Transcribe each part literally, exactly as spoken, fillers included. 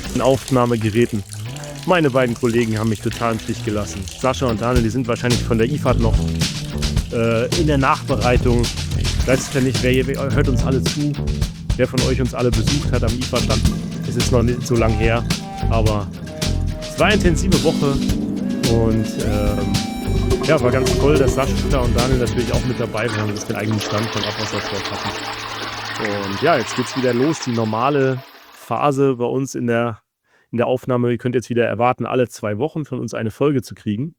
Aufnahmegeräten. Meine beiden Kollegen haben mich total im Stich gelassen. Sascha und Daniel, die sind wahrscheinlich von der I F A D noch äh, in der Nachbereitung. Ich weiß ja nicht, wer, hier, wer hört uns alle zu, wer von euch uns alle besucht hat am I F A D-Stand. Es ist noch nicht so lang her, aber es war eine intensive Woche und ähm, ja, war ganz toll, dass Sascha und Daniel natürlich auch mit dabei waren, dass wir den eigenen Stand von Abwassersport hatten. Und ja, jetzt geht's wieder los, die normale Phase bei uns in der, in der Aufnahme. Ihr könnt jetzt wieder erwarten, alle zwei Wochen von uns eine Folge zu kriegen.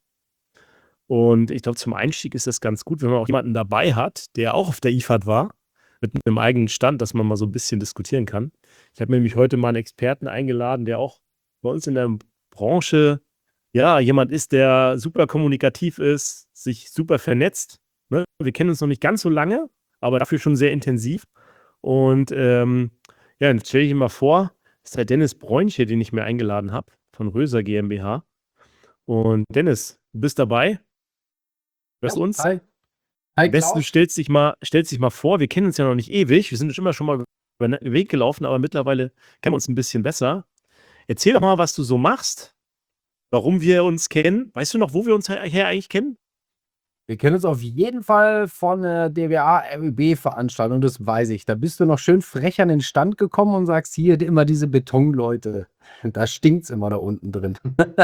Und ich glaube, zum Einstieg ist das ganz gut, wenn man auch jemanden dabei hat, der auch auf der I F A D war, mit einem eigenen Stand, dass man mal so ein bisschen diskutieren kann. Ich habe nämlich heute mal einen Experten eingeladen, der auch bei uns in der Branche, ja, jemand ist, der super kommunikativ ist, sich super vernetzt. Ne? Wir kennen uns noch nicht ganz so lange, aber dafür schon sehr intensiv. Und ähm, ja, jetzt stelle ich ihn mal vor, das ist der Dennis Bräunche, den ich mir eingeladen habe, von Röser GmbH. Und Dennis, du bist dabei? Hörst du Ja, uns? hi. Hi, Am besten, du Klaus. stellst dich mal, stellst dich mal vor, wir kennen uns ja noch nicht ewig, wir sind immer schon mal über den Weg gelaufen, aber mittlerweile kennen wir uns ein bisschen besser. Erzähl doch mal, was du so machst, warum wir uns kennen. Weißt du noch, wo wir uns her her eigentlich kennen? Wir kennen uns auf jeden Fall von der D W A-R Ö B-Veranstaltung, das weiß ich. Da bist du noch schön frech an den Stand gekommen und sagst, hier immer diese Betonleute. Da stinkt's immer da unten drin.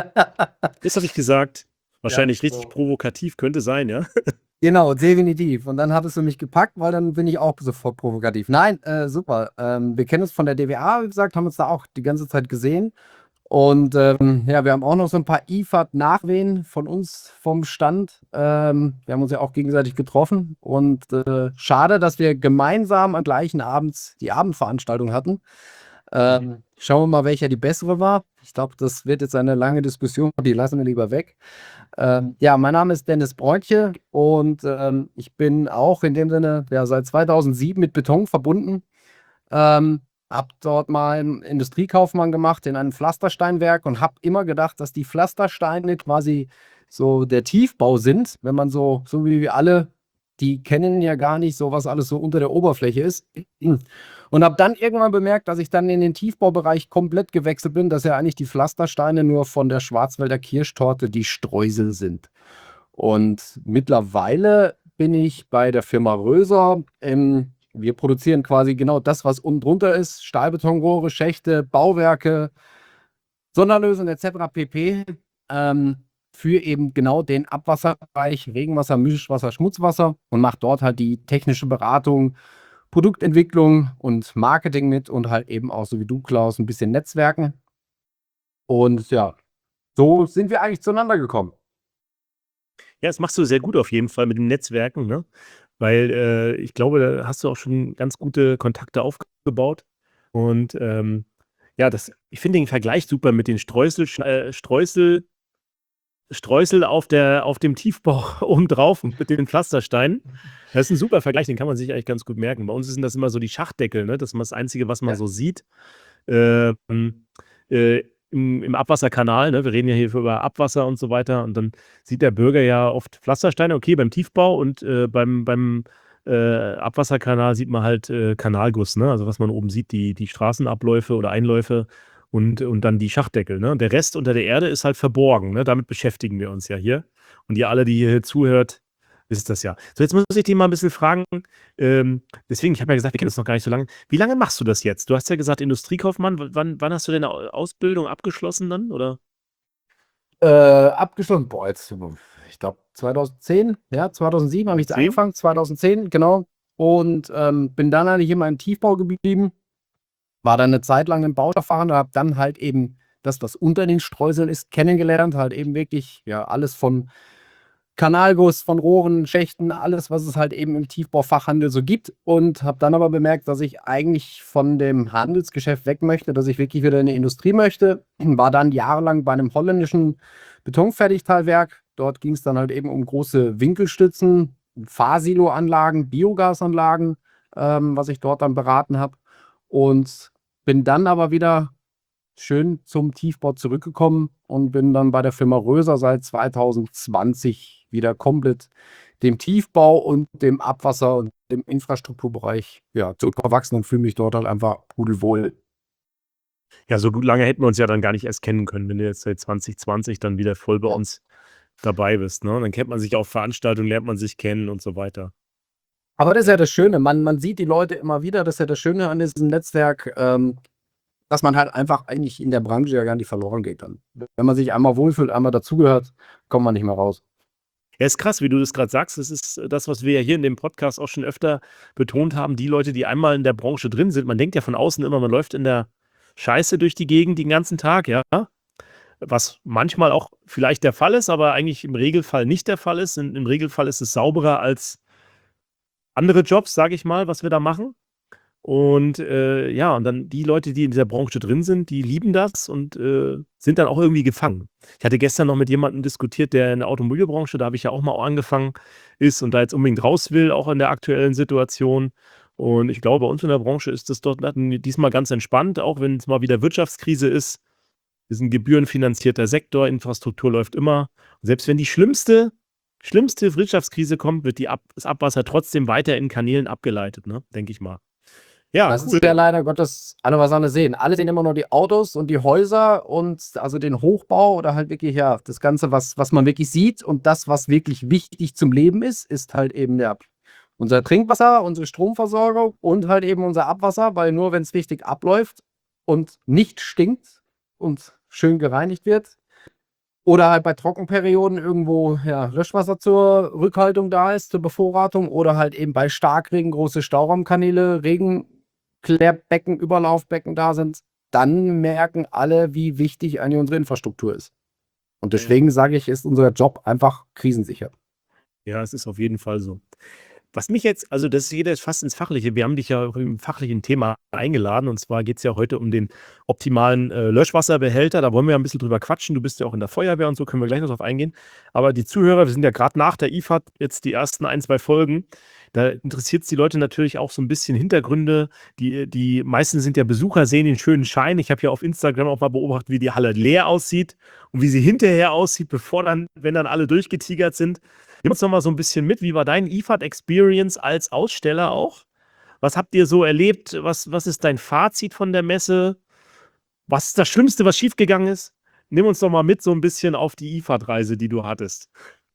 Das habe ich gesagt. Wahrscheinlich Ja, richtig so. provokativ, könnte sein, ja? Genau, definitiv. Und dann hattest du mich gepackt, weil dann bin ich auch sofort provokativ. Nein, äh, super. Ähm, wir kennen uns von der D W A, wie gesagt, haben uns da auch die ganze Zeit gesehen. Und ähm, ja, wir haben auch noch so ein paar I F A D-Nachwehen von uns vom Stand. Ähm, wir haben uns ja auch gegenseitig getroffen. Und äh, schade, dass wir gemeinsam am gleichen Abend die Abendveranstaltung hatten. Ähm, schauen wir mal, welcher die bessere war. Ich glaube, das wird jetzt eine lange Diskussion. Die lassen wir lieber weg. Ähm, ja, mein Name ist Dennis Bräunche und ähm, ich bin auch in dem Sinne ja, seit zweitausendsieben mit Beton verbunden. Ähm, habe dort mal einen Industriekaufmann gemacht in einem Pflastersteinwerk und habe immer gedacht, dass die Pflastersteine quasi so der Tiefbau sind, wenn man so, so wie wir alle, die kennen ja gar nicht so, was alles so unter der Oberfläche ist. Und habe dann irgendwann bemerkt, dass ich dann in den Tiefbaubereich komplett gewechselt bin, dass ja eigentlich die Pflastersteine nur von der Schwarzwälder Kirschtorte die Streusel sind. Und mittlerweile bin ich bei der Firma Röser. Ähm, wir produzieren quasi genau das, was unten drunter ist: Stahlbetonrohre, Schächte, Bauwerke, Sonderlösungen et cetera pp. Ähm, für eben genau den Abwasserbereich, Regenwasser, Mischwasser, Schmutzwasser, und macht dort halt die technische Beratung, Produktentwicklung und Marketing mit und halt eben auch, so wie du, Klaus, ein bisschen Netzwerken. Und ja, so sind wir eigentlich zueinander gekommen. Ja, das machst du sehr gut auf jeden Fall mit den Netzwerken, ne? Weil äh, ich glaube, da hast du auch schon ganz gute Kontakte aufgebaut. Und ähm, ja, das, ich finde den Vergleich super mit den Streusel, äh, Streusel, Streusel auf, der, auf dem Tiefbau oben drauf und mit den Pflastersteinen. Das ist ein super Vergleich, den kann man sich eigentlich ganz gut merken. Bei uns sind das immer so die Schachtdeckel, ne? Das ist immer das Einzige, was man Ja. so sieht. Ähm, äh, im, im Abwasserkanal, ne? Wir reden ja hier über Abwasser und so weiter. Und dann sieht der Bürger ja oft Pflastersteine, okay, beim Tiefbau, und äh, beim, beim äh, Abwasserkanal sieht man halt äh, Kanalguss, ne? Also was man oben sieht, die, die Straßenabläufe oder Einläufe und, und dann die Schachtdeckel, ne? Und der Rest unter der Erde ist halt verborgen, ne? Damit beschäftigen wir uns ja hier. Und ihr alle, die hier zuhört, wisst das ja. So, jetzt muss ich dich mal ein bisschen fragen. Ähm, deswegen, ich habe ja gesagt, wir kennen uns noch gar nicht so lange. Wie lange machst du das jetzt? Du hast ja gesagt, Industriekaufmann. W- Wann, wann hast du deine Au- Ausbildung abgeschlossen dann? Oder? Äh, abgeschlossen, boah, jetzt, ich glaube zweitausendzehn, ja, zweitausendsieben habe ich Zehn? angefangen, zweitausendzehn, genau. Und ähm, bin dann eigentlich immer im Tiefbau geblieben, war dann eine Zeit lang im Bauverfahren, habe dann halt eben das, was unter den Streuseln ist, kennengelernt, halt eben wirklich, ja, alles von Kanalguss, von Rohren, Schächten, alles, was es halt eben im Tiefbaufachhandel so gibt. Und habe dann aber bemerkt, dass ich eigentlich von dem Handelsgeschäft weg möchte, dass ich wirklich wieder in die Industrie möchte. War dann jahrelang bei einem holländischen Betonfertigteilwerk. Dort ging es dann halt eben um große Winkelstützen, Fahrsiloanlagen, Biogasanlagen, ähm, was ich dort dann beraten habe. Und bin dann aber wieder schön zum Tiefbau zurückgekommen und bin dann bei der Firma Röser seit zweitausendzwanzig wieder komplett dem Tiefbau und dem Abwasser und dem Infrastrukturbereich ja, zurückgewachsen und fühle mich dort halt einfach pudelwohl. Ja, so gut lange hätten wir uns ja dann gar nicht erst kennen können, wenn du jetzt seit zwanzig zwanzig dann wieder voll bei Ja. uns dabei bist, ne? Dann kennt man sich auf Veranstaltungen, lernt man sich kennen und so weiter. Aber das ist ja das Schöne, man man sieht die Leute immer wieder, das ist ja das Schöne an diesem Netzwerk, ähm, dass man halt einfach eigentlich in der Branche ja gar nicht verloren geht dann. Wenn man sich einmal wohlfühlt, einmal dazugehört, kommt man nicht mehr raus. Ja, ist krass, wie du das gerade sagst. Das ist äh, das, was wir ja hier in dem Podcast auch schon öfter betont haben. Die Leute, die einmal in der Branche drin sind, man denkt ja von außen immer, man läuft in der Scheiße durch die Gegend den ganzen Tag, ja. Was manchmal auch vielleicht der Fall ist, aber eigentlich im Regelfall nicht der Fall ist. In, Im Regelfall ist es sauberer als andere Jobs, sage ich mal, was wir da machen. Und äh, ja, und dann die Leute, die in dieser Branche drin sind, die lieben das und äh, sind dann auch irgendwie gefangen. Ich hatte gestern noch mit jemandem diskutiert, der in der Automobilbranche, da habe ich ja auch mal angefangen, ist und da jetzt unbedingt raus will, auch in der aktuellen Situation. Und ich glaube, bei uns in der Branche ist das dort diesmal ganz entspannt, auch wenn es mal wieder Wirtschaftskrise ist. Wir sind gebührenfinanzierter Sektor, Infrastruktur läuft immer. Und selbst wenn die schlimmste, schlimmste Wirtschaftskrise kommt, wird die Ab das Abwasser trotzdem weiter in Kanälen abgeleitet, ne? Denke ich mal. Ja, Das cool. ist ja leider Gottes alle, was alle sehen. Alle sehen immer nur die Autos und die Häuser und also den Hochbau oder halt wirklich, ja, das Ganze, was, was man wirklich sieht. Und das, was wirklich wichtig zum Leben ist, ist halt eben ja, unser Trinkwasser, unsere Stromversorgung und halt eben unser Abwasser, weil nur wenn es richtig abläuft und nicht stinkt und schön gereinigt wird oder halt bei Trockenperioden irgendwo ja, Löschwasser zur Rückhaltung da ist, zur Bevorratung oder halt eben bei Starkregen große Stauraumkanäle, Regenklärbecken, Überlaufbecken da sind, dann merken alle, wie wichtig eigentlich unsere Infrastruktur ist. Und deswegen sage ich, ist unser Job einfach krisensicher. Ja, es ist auf jeden Fall so. Was mich jetzt, also das ist jeder ist fast ins Fachliche. Wir haben dich ja im fachlichen Thema eingeladen und zwar geht es ja heute um den optimalen äh, Löschwasserbehälter. Da wollen wir ja ein bisschen drüber quatschen. Du bist ja auch in der Feuerwehr und so, können wir gleich noch drauf eingehen. Aber die Zuhörer, wir sind ja gerade nach der I F A D jetzt die ersten ein, zwei Folgen. Da interessiert es die Leute natürlich auch so ein bisschen Hintergründe. Die, die meisten sind ja Besucher, sehen den schönen Schein. Ich habe ja auf Instagram auch mal beobachtet, wie die Halle leer aussieht und wie sie hinterher aussieht, bevor dann, wenn dann alle durchgetigert sind. Nimm uns noch mal so ein bisschen mit. Wie war dein I F A D-Experience als Aussteller auch? Was habt ihr so erlebt? Was, was ist dein Fazit von der Messe? Was ist das Schlimmste, was schiefgegangen ist? Nimm uns doch mal mit so ein bisschen auf die I F A D-Reise, die du hattest.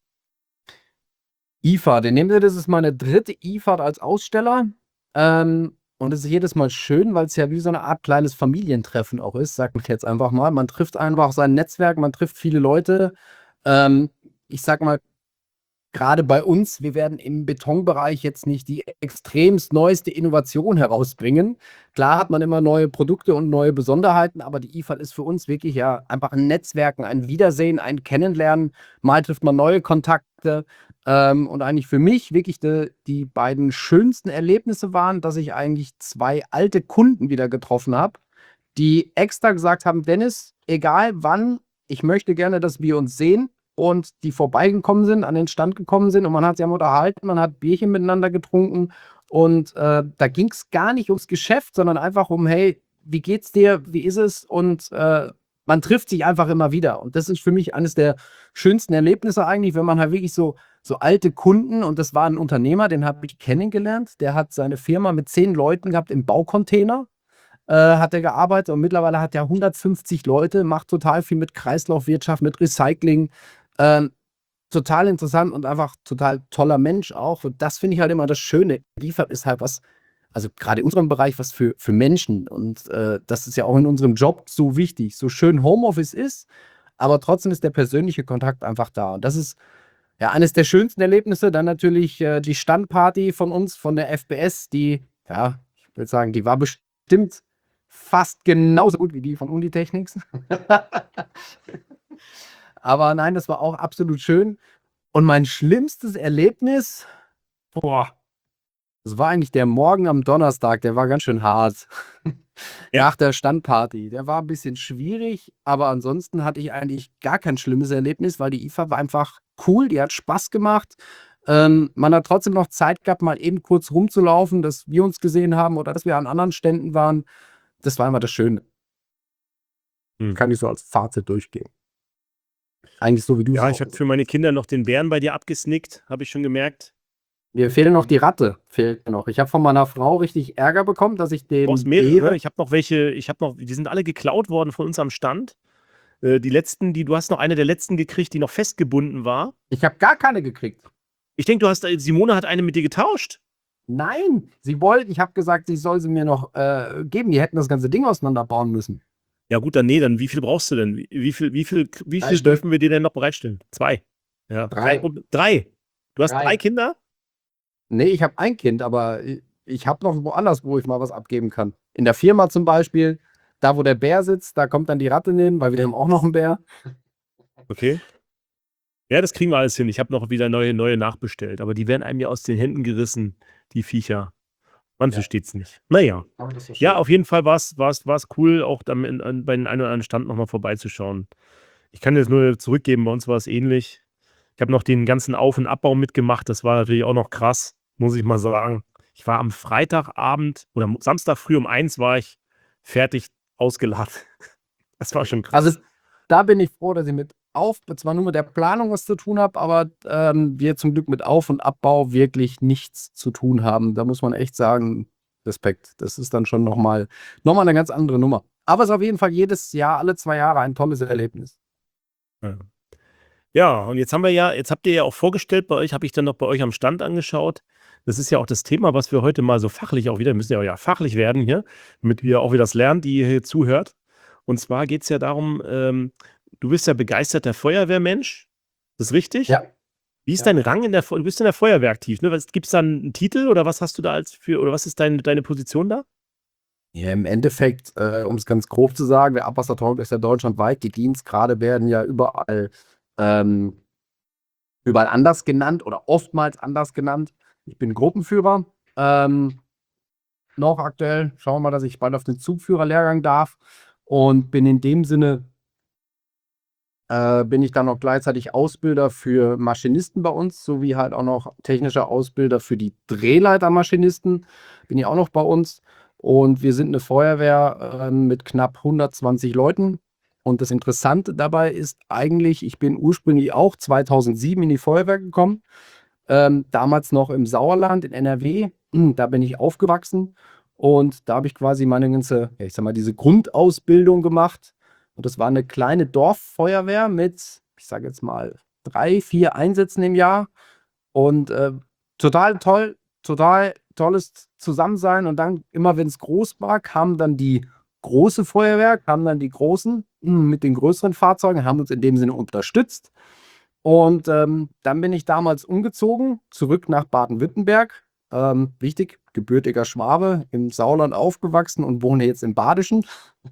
I F A D, nehmt ihr, das ist meine dritte I F A D als Aussteller. Ähm, und es ist jedes Mal schön, weil es ja wie so eine Art kleines Familientreffen auch ist, sag ich jetzt einfach mal. Man trifft einfach sein Netzwerk, man trifft viele Leute. Ähm, ich sag mal, gerade bei uns, wir werden im Betonbereich jetzt nicht die extremst neueste Innovation herausbringen. Klar hat man immer neue Produkte und neue Besonderheiten, aber die I F A D ist für uns wirklich ja einfach ein Netzwerken, ein Wiedersehen, ein Kennenlernen. Mal trifft man neue Kontakte. Ähm, und eigentlich für mich wirklich de, die beiden schönsten Erlebnisse waren, dass ich eigentlich zwei alte Kunden wieder getroffen habe, die extra gesagt haben, Dennis, egal wann, ich möchte gerne, dass wir uns sehen. Und die vorbeigekommen sind, an den Stand gekommen sind und man hat sich am unterhalten, man hat Bierchen miteinander getrunken und äh, da ging es gar nicht ums Geschäft, sondern einfach um, hey, wie geht's dir, wie ist es? Und äh, man trifft sich einfach immer wieder und das ist für mich eines der schönsten Erlebnisse eigentlich, wenn man halt wirklich so, so alte Kunden, und das war ein Unternehmer, den habe ich kennengelernt, der hat seine Firma mit zehn Leuten gehabt im Baucontainer, äh, hat er gearbeitet und mittlerweile hat er hundertfünfzig Leute, macht total viel mit Kreislaufwirtschaft, mit Recycling. Ähm, total interessant und einfach total toller Mensch auch. Und das finde ich halt immer das Schöne. Liefert ist halt was, also gerade in unserem Bereich, was für, für Menschen. Und äh, das ist ja auch in unserem Job so wichtig. So schön Homeoffice ist, aber trotzdem ist der persönliche Kontakt einfach da. Und das ist ja eines der schönsten Erlebnisse. Dann natürlich äh, die Standparty von uns, von der F B S, die, ja, ich würde sagen, die war bestimmt fast genauso gut wie die von Unitechnics. Aber nein, das war auch absolut schön. Und mein schlimmstes Erlebnis, boah, das war eigentlich der Morgen am Donnerstag, der war ganz schön hart. Ja. Nach der Standparty. Der war ein bisschen schwierig, aber ansonsten hatte ich eigentlich gar kein schlimmes Erlebnis, weil die I F A war einfach cool, die hat Spaß gemacht. Ähm, man hat trotzdem noch Zeit gehabt, mal eben kurz rumzulaufen, dass wir uns gesehen haben oder dass wir an anderen Ständen waren. Das war immer das Schöne. Hm. Kann ich so als Fazit durchgehen. Eigentlich so, wie du es Ja, auch ich habe für meine Kinder noch den Bären bei dir abgesnickt, habe ich schon gemerkt. Mir fehlt noch die Ratte, fehlt mir noch. Ich habe von meiner Frau richtig Ärger bekommen, dass ich Du brauchst den mehrere. Bären Ich habe noch welche, ich habe noch, die sind alle geklaut worden von uns am Stand. Äh, die letzten, die, du hast noch eine der letzten gekriegt, die noch festgebunden war. ich habe gar keine gekriegt. Ich denke, du hast, äh, Simone hat eine mit dir getauscht. Nein, sie wollte, ich habe gesagt, sie soll sie mir noch äh, geben. Die hätten das ganze Ding auseinanderbauen müssen. Ja gut, dann nee, dann wie viel brauchst du denn? Wie, wie viel, wie viel, wie Drei viel Stück. dürfen wir dir denn noch bereitstellen? Zwei. Ja. Drei. kein Problem. Drei. Du hast Drei. drei Kinder? Nee, ich habe ein Kind, aber ich, ich habe noch woanders, wo ich mal was abgeben kann. In der Firma zum Beispiel, da wo der Bär sitzt, da kommt dann die Ratte hin, weil wir haben auch noch einen Bär. Okay. Ja, das kriegen wir alles hin. Ich habe noch wieder neue, neue nachbestellt, aber die werden einem ja aus den Händen gerissen, die Viecher. Man Ja. versteht es nicht. Naja. Aber das ist Ja, schön. auf jeden Fall war es cool, auch dann in, an, bei den einen oder anderen Stand nochmal vorbeizuschauen. Ich kann jetzt nur zurückgeben, bei uns war es ähnlich. Ich habe noch den ganzen Auf- und Abbau mitgemacht. Das war natürlich auch noch krass, muss ich mal sagen. Ich war am Freitagabend oder am Samstag früh um eins war ich fertig ausgelacht. Das war schon krass. Also es- da bin ich froh, dass ich mit Auf, zwar nur mit der Planung was zu tun habe, aber ähm, wir zum Glück mit Auf- und Abbau wirklich nichts zu tun haben. Da muss man echt sagen, Respekt. Das ist dann schon nochmal noch mal eine ganz andere Nummer. Aber es ist auf jeden Fall jedes Jahr, alle zwei Jahre ein tolles Erlebnis. Ja. Ja, und jetzt haben wir ja, jetzt habt ihr ja auch vorgestellt bei euch, habe ich dann noch bei euch am Stand angeschaut. Das ist ja auch das Thema, was wir heute mal so fachlich auch wieder, wir müssen ja auch ja fachlich werden hier, damit ihr auch wieder das lernt, die ihr hier zuhört. Und zwar geht es ja darum, ähm, du bist ja begeisterter Feuerwehrmensch. Ist das richtig? Ja. Wie ist Ja. dein Rang in der Feu- du bist in der Feuerwehr aktiv, ne? Gibt es da einen Titel oder was hast du da als für, oder was ist dein, deine Position da? Ja, im Endeffekt, äh, um es ganz grob zu sagen, der Abwassertalk ist ja deutschlandweit. Die Dienstgrade werden ja überall, ähm, überall anders genannt oder oftmals anders genannt. Ich bin Gruppenführer. Ähm, noch aktuell. Schauen wir mal, dass ich bald auf den Zugführerlehrgang darf. Und bin in dem Sinne, äh, bin ich dann noch gleichzeitig Ausbilder für Maschinisten bei uns, sowie halt auch noch technischer Ausbilder für die Drehleitermaschinisten. Bin ich auch noch bei uns. Und wir sind eine Feuerwehr äh, mit knapp hundertzwanzig Leuten. Und das Interessante dabei ist eigentlich, ich bin ursprünglich auch zweitausendsieben in die Feuerwehr gekommen. Ähm, damals noch im Sauerland in N R W. Da bin ich aufgewachsen. Und da habe ich quasi meine ganze, ja, ich sag mal, diese Grundausbildung gemacht. Und das war eine kleine Dorffeuerwehr mit, ich sage jetzt mal, drei, vier Einsätzen im Jahr. Und äh, total toll, total tolles Zusammensein. Und dann, immer wenn es groß war, kamen dann die große Feuerwehr, kamen dann die Großen mh, mit den größeren Fahrzeugen, haben uns in dem Sinne unterstützt. Und ähm, dann bin ich damals umgezogen, zurück nach Baden-Württemberg. Ähm, wichtig, gebürtiger Schwabe, im Sauerland aufgewachsen und wohne jetzt im Badischen.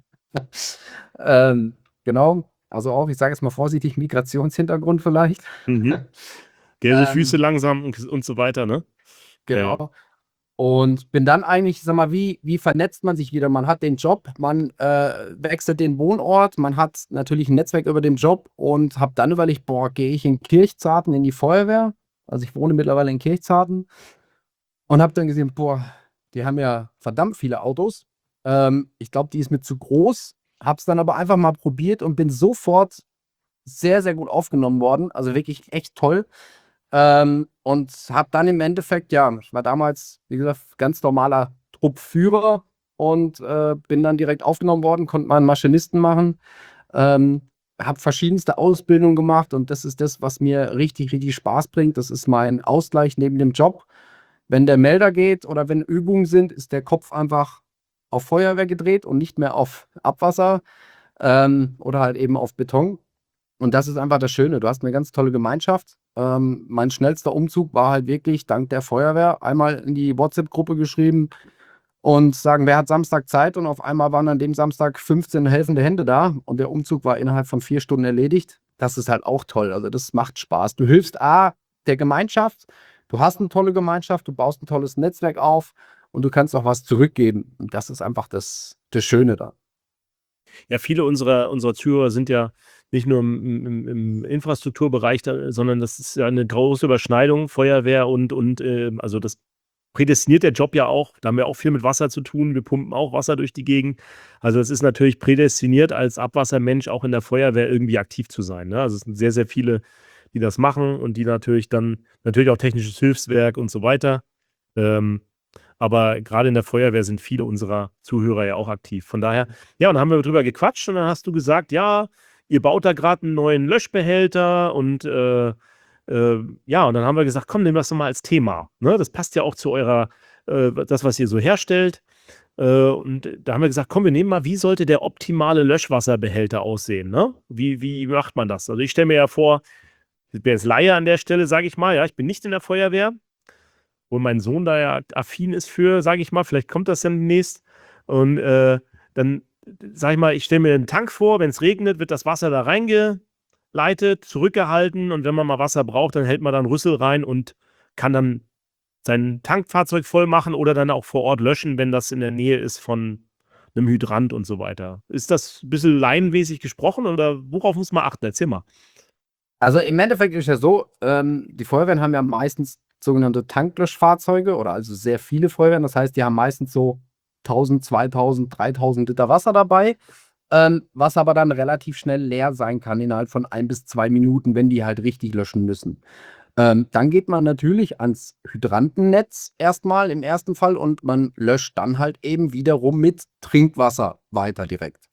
ähm, genau, also auch, ich sage jetzt mal vorsichtig, Migrationshintergrund vielleicht. Mhm. Gelbe Ähm, Füße langsam und, und so weiter, ne? Genau. Ja. Und bin dann eigentlich, sag mal, wie, wie vernetzt man sich wieder? Man hat den Job, man äh, wechselt den Wohnort, man hat natürlich ein Netzwerk über den Job und habe dann überlegt, boah, gehe ich in Kirchzarten in die Feuerwehr? Also ich wohne mittlerweile in Kirchzarten und habe dann gesehen, boah, die haben ja verdammt viele Autos. Ähm, ich glaube, die ist mir zu groß. Habe es dann aber einfach mal probiert und bin sofort sehr, sehr gut aufgenommen worden. Also wirklich echt toll. Ähm, und habe dann im Endeffekt, ja, ich war damals, wie gesagt, ganz normaler Truppführer und äh, bin dann direkt aufgenommen worden, konnte mal einen Maschinisten machen, ähm, habe verschiedenste Ausbildungen gemacht und das ist das, was mir richtig, richtig Spaß bringt. Das ist mein Ausgleich neben dem Job. Wenn der Melder geht oder wenn Übungen sind, ist der Kopf einfach auf Feuerwehr gedreht und nicht mehr auf Abwasser ähm, oder halt eben auf Beton. Und das ist einfach das Schöne. Du hast eine ganz tolle Gemeinschaft. Ähm, mein schnellster Umzug war halt wirklich dank der Feuerwehr. Einmal in die WhatsApp-Gruppe geschrieben und sagen, wer hat Samstag Zeit? Und auf einmal waren an dem Samstag fünfzehn helfende Hände da und der Umzug war innerhalb von vier Stunden erledigt. Das ist halt auch toll. Also das macht Spaß. Du hilfst A, der Gemeinschaft. Du hast eine tolle Gemeinschaft, du baust ein tolles Netzwerk auf und du kannst auch was zurückgeben. Und das ist einfach das, das Schöne da. Ja, viele unserer, unserer Zuhörer sind ja nicht nur im, im, im Infrastrukturbereich, da, sondern das ist ja eine große Überschneidung, Feuerwehr und, und äh, also das prädestiniert der Job ja auch. Da haben wir auch viel mit Wasser zu tun. Wir pumpen auch Wasser durch die Gegend. Also es ist natürlich prädestiniert, als Abwassermensch auch in der Feuerwehr irgendwie aktiv zu sein. Ne? Also es sind sehr, sehr viele die das machen und die natürlich dann natürlich auch technisches Hilfswerk und so weiter. Ähm, aber gerade in der Feuerwehr sind viele unserer Zuhörer ja auch aktiv. Von daher, ja, und dann haben wir drüber gequatscht und dann hast du gesagt, ja, ihr baut da gerade einen neuen Löschbehälter und äh, äh, ja, und dann haben wir gesagt, komm, nehmen wir das doch mal als Thema. Ne? Das passt ja auch zu eurer, äh, das, was ihr so herstellt. Äh, und da haben wir gesagt, komm, wir nehmen mal, wie sollte der optimale Löschwasserbehälter aussehen? Ne? Wie, wie macht man das? Also ich stelle mir ja vor, ich bin jetzt Laie an der Stelle, sage ich mal, ja, ich bin nicht in der Feuerwehr, wo mein Sohn da ja affin ist für, sage ich mal, vielleicht kommt das dann demnächst. Und äh, dann, sage ich mal, ich stelle mir einen Tank vor, wenn es regnet, wird das Wasser da reingeleitet, zurückgehalten und wenn man mal Wasser braucht, dann hält man da einen Rüssel rein und kann dann sein Tankfahrzeug voll machen oder dann auch vor Ort löschen, wenn das in der Nähe ist von einem Hydrant und so weiter. Ist das ein bisschen laienmäßig gesprochen oder worauf muss man achten? Erzähl mal. Also im Endeffekt ist ja so, ähm, die Feuerwehren haben ja meistens sogenannte Tanklöschfahrzeuge oder also sehr viele Feuerwehren. Das heißt, die haben meistens so tausend, zweitausend, dreitausend Liter Wasser dabei, ähm, was aber dann relativ schnell leer sein kann innerhalb von ein bis zwei Minuten, wenn die halt richtig löschen müssen. Ähm, dann geht man natürlich ans Hydrantennetz erstmal im ersten Fall und man löscht dann halt eben wiederum mit Trinkwasser weiter direkt.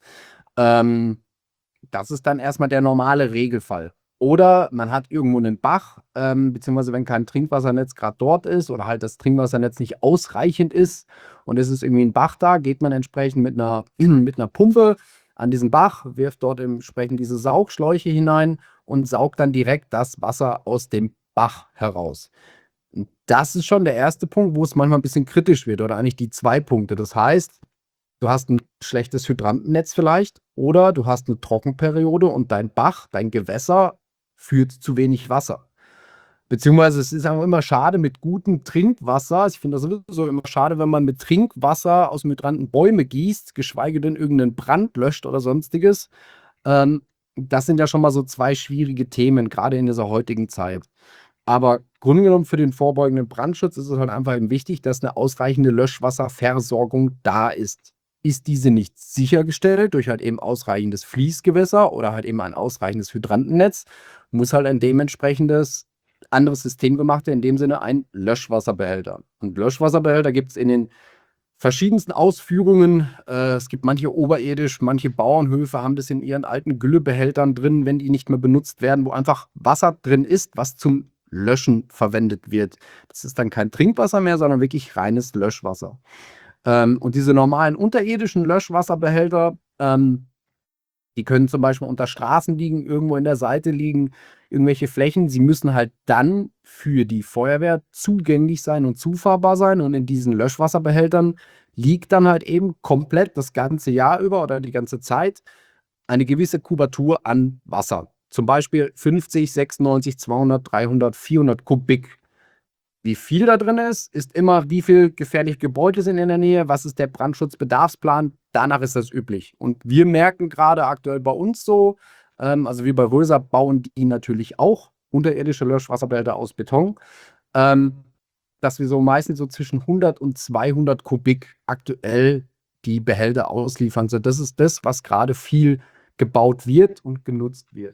Ähm, Das ist dann erstmal der normale Regelfall. Oder man hat irgendwo einen Bach, ähm, beziehungsweise wenn kein Trinkwassernetz gerade dort ist oder halt das Trinkwassernetz nicht ausreichend ist und es ist irgendwie ein Bach da, geht man entsprechend mit einer, mit einer Pumpe an diesen Bach, wirft dort entsprechend diese Saugschläuche hinein und saugt dann direkt das Wasser aus dem Bach heraus. Und das ist schon der erste Punkt, wo es manchmal ein bisschen kritisch wird oder eigentlich die zwei Punkte. Das heißt, du hast ein schlechtes Hydrantennetz vielleicht oder du hast eine Trockenperiode und dein Bach, dein Gewässer führt zu wenig Wasser. Beziehungsweise es ist auch immer schade mit gutem Trinkwasser. Ich finde das sowieso immer schade, wenn man mit Trinkwasser aus dem Hydranten Bäume gießt, geschweige denn irgendeinen Brand löscht oder sonstiges. Ähm, Das sind ja schon mal so zwei schwierige Themen, gerade in dieser heutigen Zeit. Aber Grunde genommen für den vorbeugenden Brandschutz ist es halt einfach eben wichtig, dass eine ausreichende Löschwasserversorgung da ist. Ist diese nicht sichergestellt durch halt eben ausreichendes Fließgewässer oder halt eben ein ausreichendes Hydrantennetz, muss halt ein dementsprechendes anderes System gemacht werden, in dem Sinne ein Löschwasserbehälter. Und Löschwasserbehälter gibt es in den verschiedensten Ausführungen. Äh, es gibt manche oberirdisch, manche Bauernhöfe haben das in ihren alten Güllebehältern drin, wenn die nicht mehr benutzt werden, wo einfach Wasser drin ist, was zum Löschen verwendet wird. Das ist dann kein Trinkwasser mehr, sondern wirklich reines Löschwasser. Ähm, und diese normalen unterirdischen Löschwasserbehälter, ähm, die können zum Beispiel unter Straßen liegen, irgendwo in der Seite liegen, irgendwelche Flächen. Sie müssen halt dann für die Feuerwehr zugänglich sein und zufahrbar sein. Und in diesen Löschwasserbehältern liegt dann halt eben komplett das ganze Jahr über oder die ganze Zeit eine gewisse Kubatur an Wasser. Zum Beispiel fünfzig, sechsundneunzig, zweihundert, dreihundert, vierhundert Kubik. Wie viel da drin ist, ist immer, wie viel gefährliche Gebäude sind in der Nähe, was ist der Brandschutzbedarfsplan, danach ist das üblich. Und wir merken gerade aktuell bei uns so, ähm, also wir bei Vulsa bauen die natürlich auch unterirdische Löschwasserbehälter aus Beton, ähm, dass wir so meistens so zwischen hundert und zweihundert Kubik aktuell die Behälter ausliefern. So, das ist das, was gerade viel gebaut wird und genutzt wird.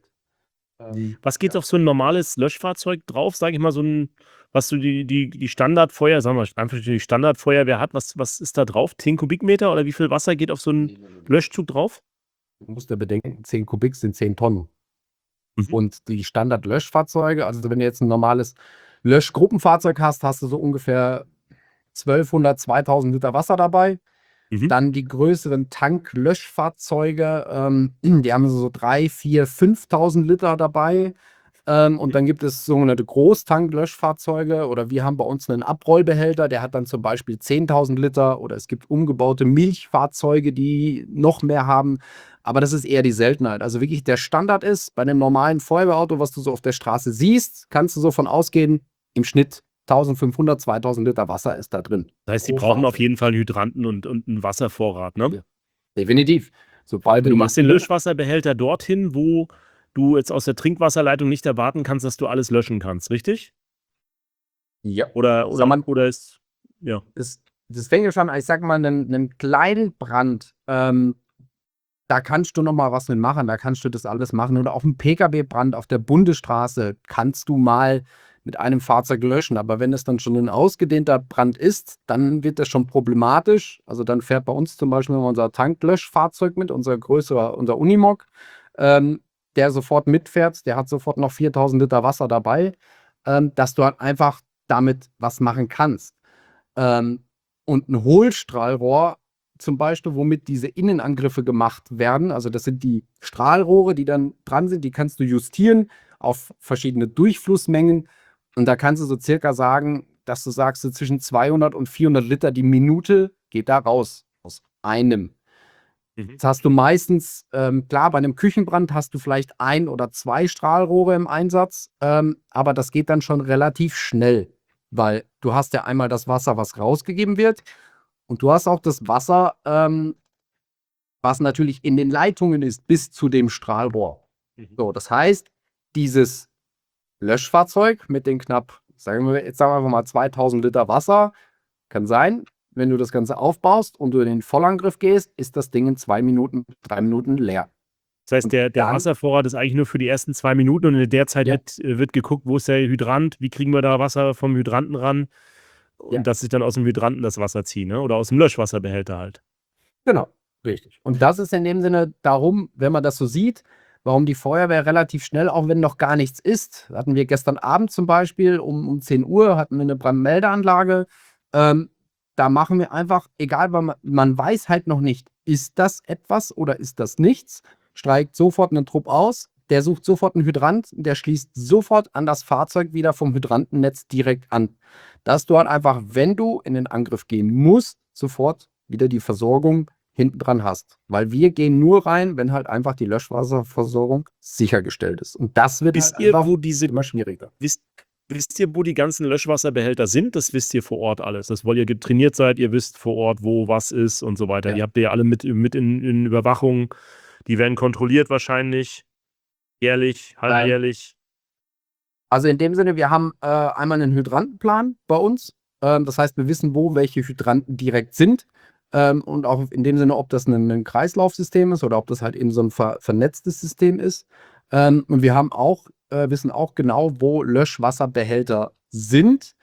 Ähm, Was geht ja. auf so ein normales Löschfahrzeug drauf, sage ich mal, so ein, was so die, die, die Standardfeuer, sagen wir einfach die Standardfeuerwehr hat, was, was ist da drauf? zehn Kubikmeter oder wie viel Wasser geht auf so einen Löschzug drauf? Du musst ja bedenken, zehn Kubik sind zehn Tonnen. Mhm. Und die Standard-Löschfahrzeuge, also wenn du jetzt ein normales Löschgruppenfahrzeug hast, hast du so ungefähr zwölfhundert, zweitausend Liter Wasser dabei. Mhm. Dann die größeren Tanklöschfahrzeuge, ähm, die haben so drei, vier, fünftausend Liter dabei. Ähm, und dann gibt es sogenannte Großtanklöschfahrzeuge oder wir haben bei uns einen Abrollbehälter, der hat dann zum Beispiel zehntausend Liter oder es gibt umgebaute Milchfahrzeuge, die noch mehr haben. Aber das ist eher die Seltenheit. Also wirklich der Standard ist, bei einem normalen Feuerwehrauto, was du so auf der Straße siehst, kannst du so von ausgehen, im Schnitt eintausendfünfhundert, zweitausend Liter Wasser ist da drin. Das heißt, die Pro brauchen auf Fahrzeug. jeden Fall einen Hydranten und, und einen Wasservorrat, ne? Ja. Definitiv. Sobald Und du die- machst den Löschwasserbehälter dorthin, wo du jetzt aus der Trinkwasserleitung nicht erwarten kannst, dass du alles löschen kannst, richtig? Ja. Oder, Sag oder, mal, oder ist, ja. das, das fängt ja schon, an, ich sag mal, einen, einen kleinen Brand, ähm, da kannst du noch mal was mit machen, da kannst du das alles machen. Oder auf dem P K W-Brand auf der Bundesstraße kannst du mal mit einem Fahrzeug löschen. Aber wenn es dann schon ein ausgedehnter Brand ist, dann wird das schon problematisch. Also dann fährt bei uns zum Beispiel unser Tanklöschfahrzeug mit, unser größerer, unser Unimog, ähm, der sofort mitfährt, der hat sofort noch viertausend Liter Wasser dabei, ähm, dass du halt einfach damit was machen kannst. Ähm, und ein Hohlstrahlrohr zum Beispiel, womit diese Innenangriffe gemacht werden, also das sind die Strahlrohre, die dann dran sind, die kannst du justieren auf verschiedene Durchflussmengen und da kannst du so circa sagen, dass du sagst, so zwischen zweihundert und vierhundert Liter die Minute geht da raus aus einem. Mhm. Jetzt hast du meistens, ähm, klar, bei einem Küchenbrand hast du vielleicht ein oder zwei Strahlrohre im Einsatz, ähm, aber das geht dann schon relativ schnell, weil du hast ja einmal das Wasser, was rausgegeben wird und du hast auch das Wasser, ähm, was natürlich in den Leitungen ist, bis zu dem Strahlrohr. Mhm. So, das heißt, dieses Löschfahrzeug mit den knapp, sagen wir, jetzt sagen wir einfach mal zweitausend Liter Wasser, kann sein, wenn du das Ganze aufbaust und du in den Vollangriff gehst, ist das Ding in zwei Minuten, drei Minuten leer. Das heißt, Und der, der dann- Wasservorrat ist eigentlich nur für die ersten zwei Minuten und in der Zeit Ja. wird, äh, wird geguckt, wo ist der Hydrant, wie kriegen wir da Wasser vom Hydranten ran und Ja. dass ich dann aus dem Hydranten das Wasser ziehe, ne? Oder aus dem Löschwasserbehälter halt. Genau, richtig. Und das ist in dem Sinne darum, wenn man das so sieht, warum die Feuerwehr relativ schnell, auch wenn noch gar nichts ist, hatten wir gestern Abend zum Beispiel um, um zehn Uhr, hatten wir eine Brandmeldeanlage. Ähm, da machen wir einfach, egal, weil man, man weiß halt noch nicht, ist das etwas oder ist das nichts, streikt sofort einen Trupp aus, der sucht sofort einen Hydrant, der schließt sofort an das Fahrzeug wieder vom Hydrantennetz direkt an. Dass du halt einfach, wenn du in den Angriff gehen musst, sofort wieder die Versorgung hinten dran hast. Weil wir gehen nur rein, wenn halt einfach die Löschwasserversorgung sichergestellt ist. Und das wird Wisst halt ihr, einfach wo diese, immer schwieriger. wisst, wisst ihr, wo die ganzen Löschwasserbehälter sind? Das wisst ihr vor Ort alles. Das, weil ihr getrainiert seid, ihr wisst vor Ort, wo was ist und so weiter. Ja. Die habt ihr ja alle mit, mit in, in Überwachung. Die werden kontrolliert wahrscheinlich. Jährlich, halbjährlich. Also in dem Sinne, wir haben äh, einmal einen Hydrantenplan bei uns. Ähm, das heißt, wir wissen, wo welche Hydranten direkt sind. Ähm, und auch in dem Sinne, ob das ein, ein Kreislaufsystem ist oder ob das halt eben so ein ver vernetztes System ist. Ähm, und wir haben auch, äh, wissen auch genau, wo Löschwasserbehälter sind.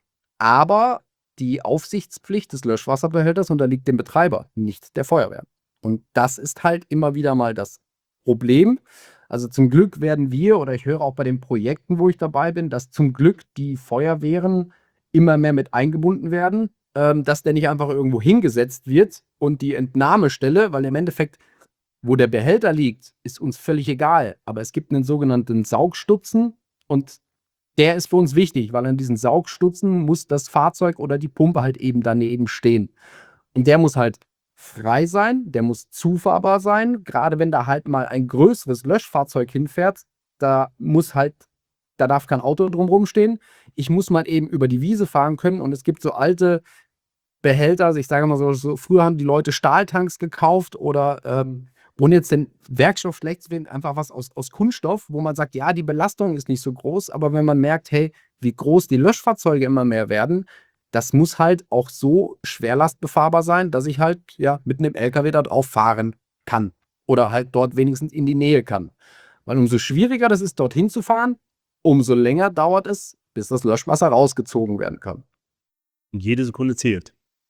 Aber die Aufsichtspflicht des Löschwasserbehälters unterliegt dem Betreiber, nicht der Feuerwehr. Und das ist halt immer wieder mal das Problem. Also zum Glück werden wir, oder ich höre auch bei den Projekten, wo ich dabei bin, dass zum Glück die Feuerwehren immer mehr mit eingebunden werden, ähm, dass der nicht einfach irgendwo hingesetzt wird und die Entnahmestelle, weil im Endeffekt, wo der Behälter liegt, ist uns völlig egal. Aber es gibt einen sogenannten Saugstutzen und der ist für uns wichtig, weil an diesen Saugstutzen muss das Fahrzeug oder die Pumpe halt eben daneben stehen. Und der muss halt frei sein, der muss zufahrbar sein. Gerade wenn da halt mal ein größeres Löschfahrzeug hinfährt, da muss halt, da darf kein Auto drumherum stehen. Ich muss mal eben über die Wiese fahren können und es gibt so alte Behälter, also ich sage mal so, so früher haben die Leute Stahltanks gekauft oder ähm, ohne jetzt den Werkstoff schlecht zu finden, einfach was aus, aus Kunststoff, wo man sagt, ja, die Belastung ist nicht so groß, aber wenn man merkt, hey, wie groß die Löschfahrzeuge immer mehr werden, das muss halt auch so schwerlastbefahrbar sein, dass ich halt ja mit einem L K W da drauf fahren kann oder halt dort wenigstens in die Nähe kann. Weil umso schwieriger das ist, dorthin zu fahren, umso länger dauert es, bis das Löschwasser rausgezogen werden kann. Und jede Sekunde zählt.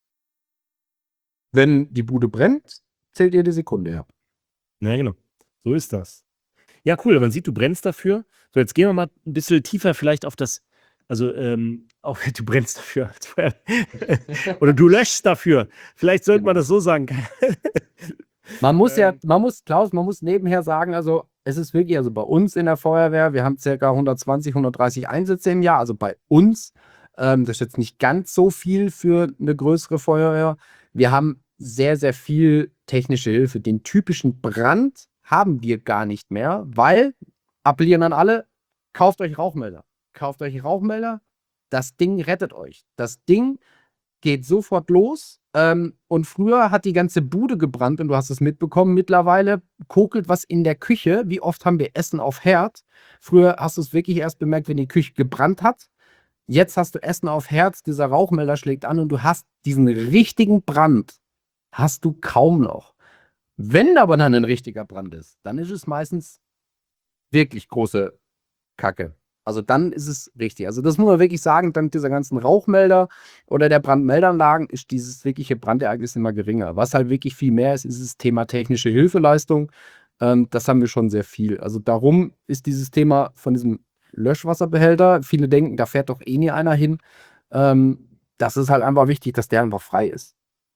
Wenn die Bude brennt, zählt jede Sekunde, ja. Ja, genau. So ist das. Ja, cool. Man sieht, du brennst dafür. So, jetzt gehen wir mal ein bisschen tiefer vielleicht auf das, also, ähm, auch du brennst dafür. Oder du löschst dafür. Vielleicht sollte man das so sagen. Man muss ja, Ähm. man muss, Klaus, man muss nebenher sagen, also es ist wirklich, also bei uns in der Feuerwehr, wir haben ca. hundertzwanzig, hundertdreißig Einsätze im Jahr, also bei uns, ähm, das ist jetzt nicht ganz so viel für eine größere Feuerwehr. Wir haben sehr, sehr viel technische Hilfe. Den typischen Brand haben wir gar nicht mehr, weil, appellieren an alle, kauft euch Rauchmelder. Kauft euch Rauchmelder, das Ding rettet euch. Das Ding geht sofort los. Ähm, und früher hat die ganze Bude gebrannt und du hast es mitbekommen. Mittlerweile kokelt was in der Küche. Wie oft haben wir Essen auf Herd? Früher hast du es wirklich erst bemerkt, wenn die Küche gebrannt hat. Jetzt hast du Essen auf Herd, dieser Rauchmelder schlägt an und du hast diesen richtigen Brand, hast du kaum noch. Wenn aber dann ein richtiger Brand ist, dann ist es meistens wirklich große Kacke. Also dann ist es richtig. Also das muss man wirklich sagen, dank dieser ganzen Rauchmelder oder der Brandmeldeanlagen ist dieses wirkliche Brandereignis immer geringer. Was halt wirklich viel mehr ist, ist das Thema technische Hilfeleistung. Ähm, das haben wir schon sehr viel. Also darum ist dieses Thema von diesem Löschwasserbehälter, viele denken, da fährt doch eh nie einer hin. Ähm, das ist halt einfach wichtig, dass der einfach frei ist.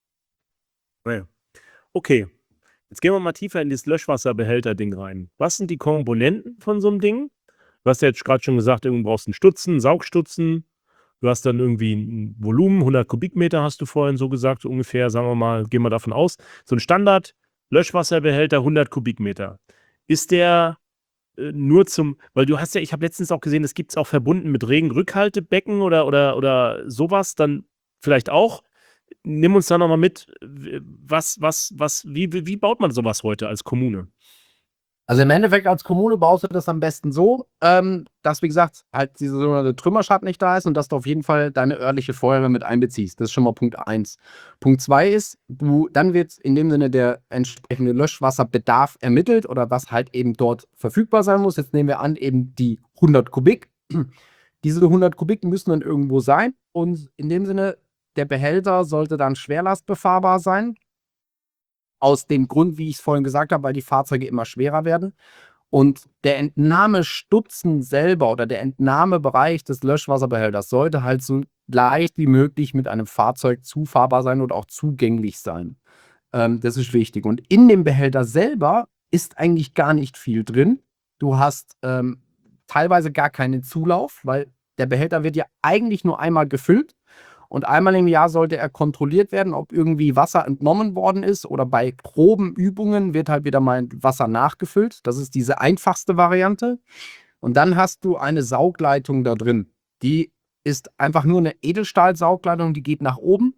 Ja. Okay, jetzt gehen wir mal tiefer in dieses Löschwasserbehälter-Ding rein. Was sind die Komponenten von so einem Ding? Du hast ja jetzt gerade schon gesagt, du brauchst einen Stutzen, einen Saugstutzen. Du hast dann irgendwie ein Volumen, hundert Kubikmeter hast du vorhin so gesagt, so ungefähr, sagen wir mal, gehen wir davon aus. So ein Standard-Löschwasserbehälter, hundert Kubikmeter. Ist der äh, nur zum, weil du hast ja, ich habe letztens auch gesehen, das gibt es auch verbunden mit Regenrückhaltebecken oder, oder, oder sowas, dann vielleicht auch. Nimm uns da nochmal mit, w- was, was, was, wie, wie wie baut man sowas heute als Kommune? Also im Endeffekt als Kommune baust du das am besten so, ähm, dass, wie gesagt, halt diese sogenannte Trümmerschaden nicht da ist und dass du auf jeden Fall deine örtliche Feuerwehr mit einbeziehst. Das ist schon mal Punkt eins. Punkt zwei ist, du, dann wird in dem Sinne der entsprechende Löschwasserbedarf ermittelt oder was halt eben dort verfügbar sein muss. Jetzt nehmen wir an, eben die hundert Kubik. Diese hundert Kubik müssen dann irgendwo sein und in dem Sinne, der Behälter sollte dann schwerlastbefahrbar sein. Aus dem Grund, wie ich es vorhin gesagt habe, weil die Fahrzeuge immer schwerer werden. Und der Entnahmestutzen selber oder der Entnahmebereich des Löschwasserbehälters sollte halt so leicht wie möglich mit einem Fahrzeug zufahrbar sein oder auch zugänglich sein. Ähm, das ist wichtig. Und in dem Behälter selber ist eigentlich gar nicht viel drin. Du hast ähm, teilweise gar keinen Zulauf, weil der Behälter wird ja eigentlich nur einmal gefüllt. Und einmal im Jahr sollte er kontrolliert werden, ob irgendwie Wasser entnommen worden ist oder bei Probenübungen wird halt wieder mal Wasser nachgefüllt. Das ist diese einfachste Variante. Und dann hast du eine Saugleitung da drin. Die ist einfach nur eine Edelstahl-Saugleitung, die geht nach oben.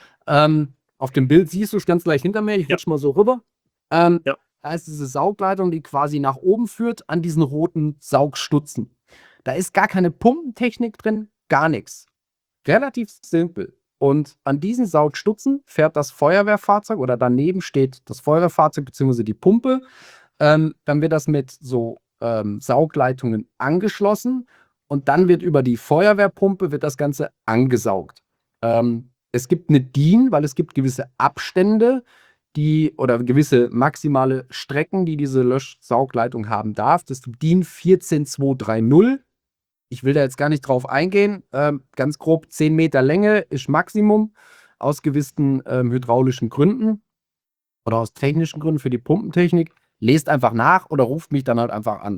Ähm, auf dem Bild siehst du es ganz gleich hinter mir. Ich Ja. rutsch mal so rüber. Ähm, Ja. Da ist diese Saugleitung, die quasi nach oben führt an diesen roten Saugstutzen. Da ist gar keine Pumpentechnik drin, gar nichts. Relativ simpel. Und an diesen Saugstutzen fährt das Feuerwehrfahrzeug oder daneben steht das Feuerwehrfahrzeug bzw. die Pumpe. Ähm, dann wird das mit so ähm, Saugleitungen angeschlossen und dann wird über die Feuerwehrpumpe wird das Ganze angesaugt. Ähm, es gibt eine D I N, weil es gibt gewisse Abstände, die oder gewisse maximale Strecken, die diese Löschsaugleitung haben darf. Das ist die D I N vierzehn zwei drei null. Ich will da jetzt gar nicht drauf eingehen. Ähm, ganz grob zehn Meter Länge ist Maximum aus gewissen ähm, hydraulischen Gründen oder aus technischen Gründen für die Pumpentechnik. Lest einfach nach oder ruft mich dann halt einfach an.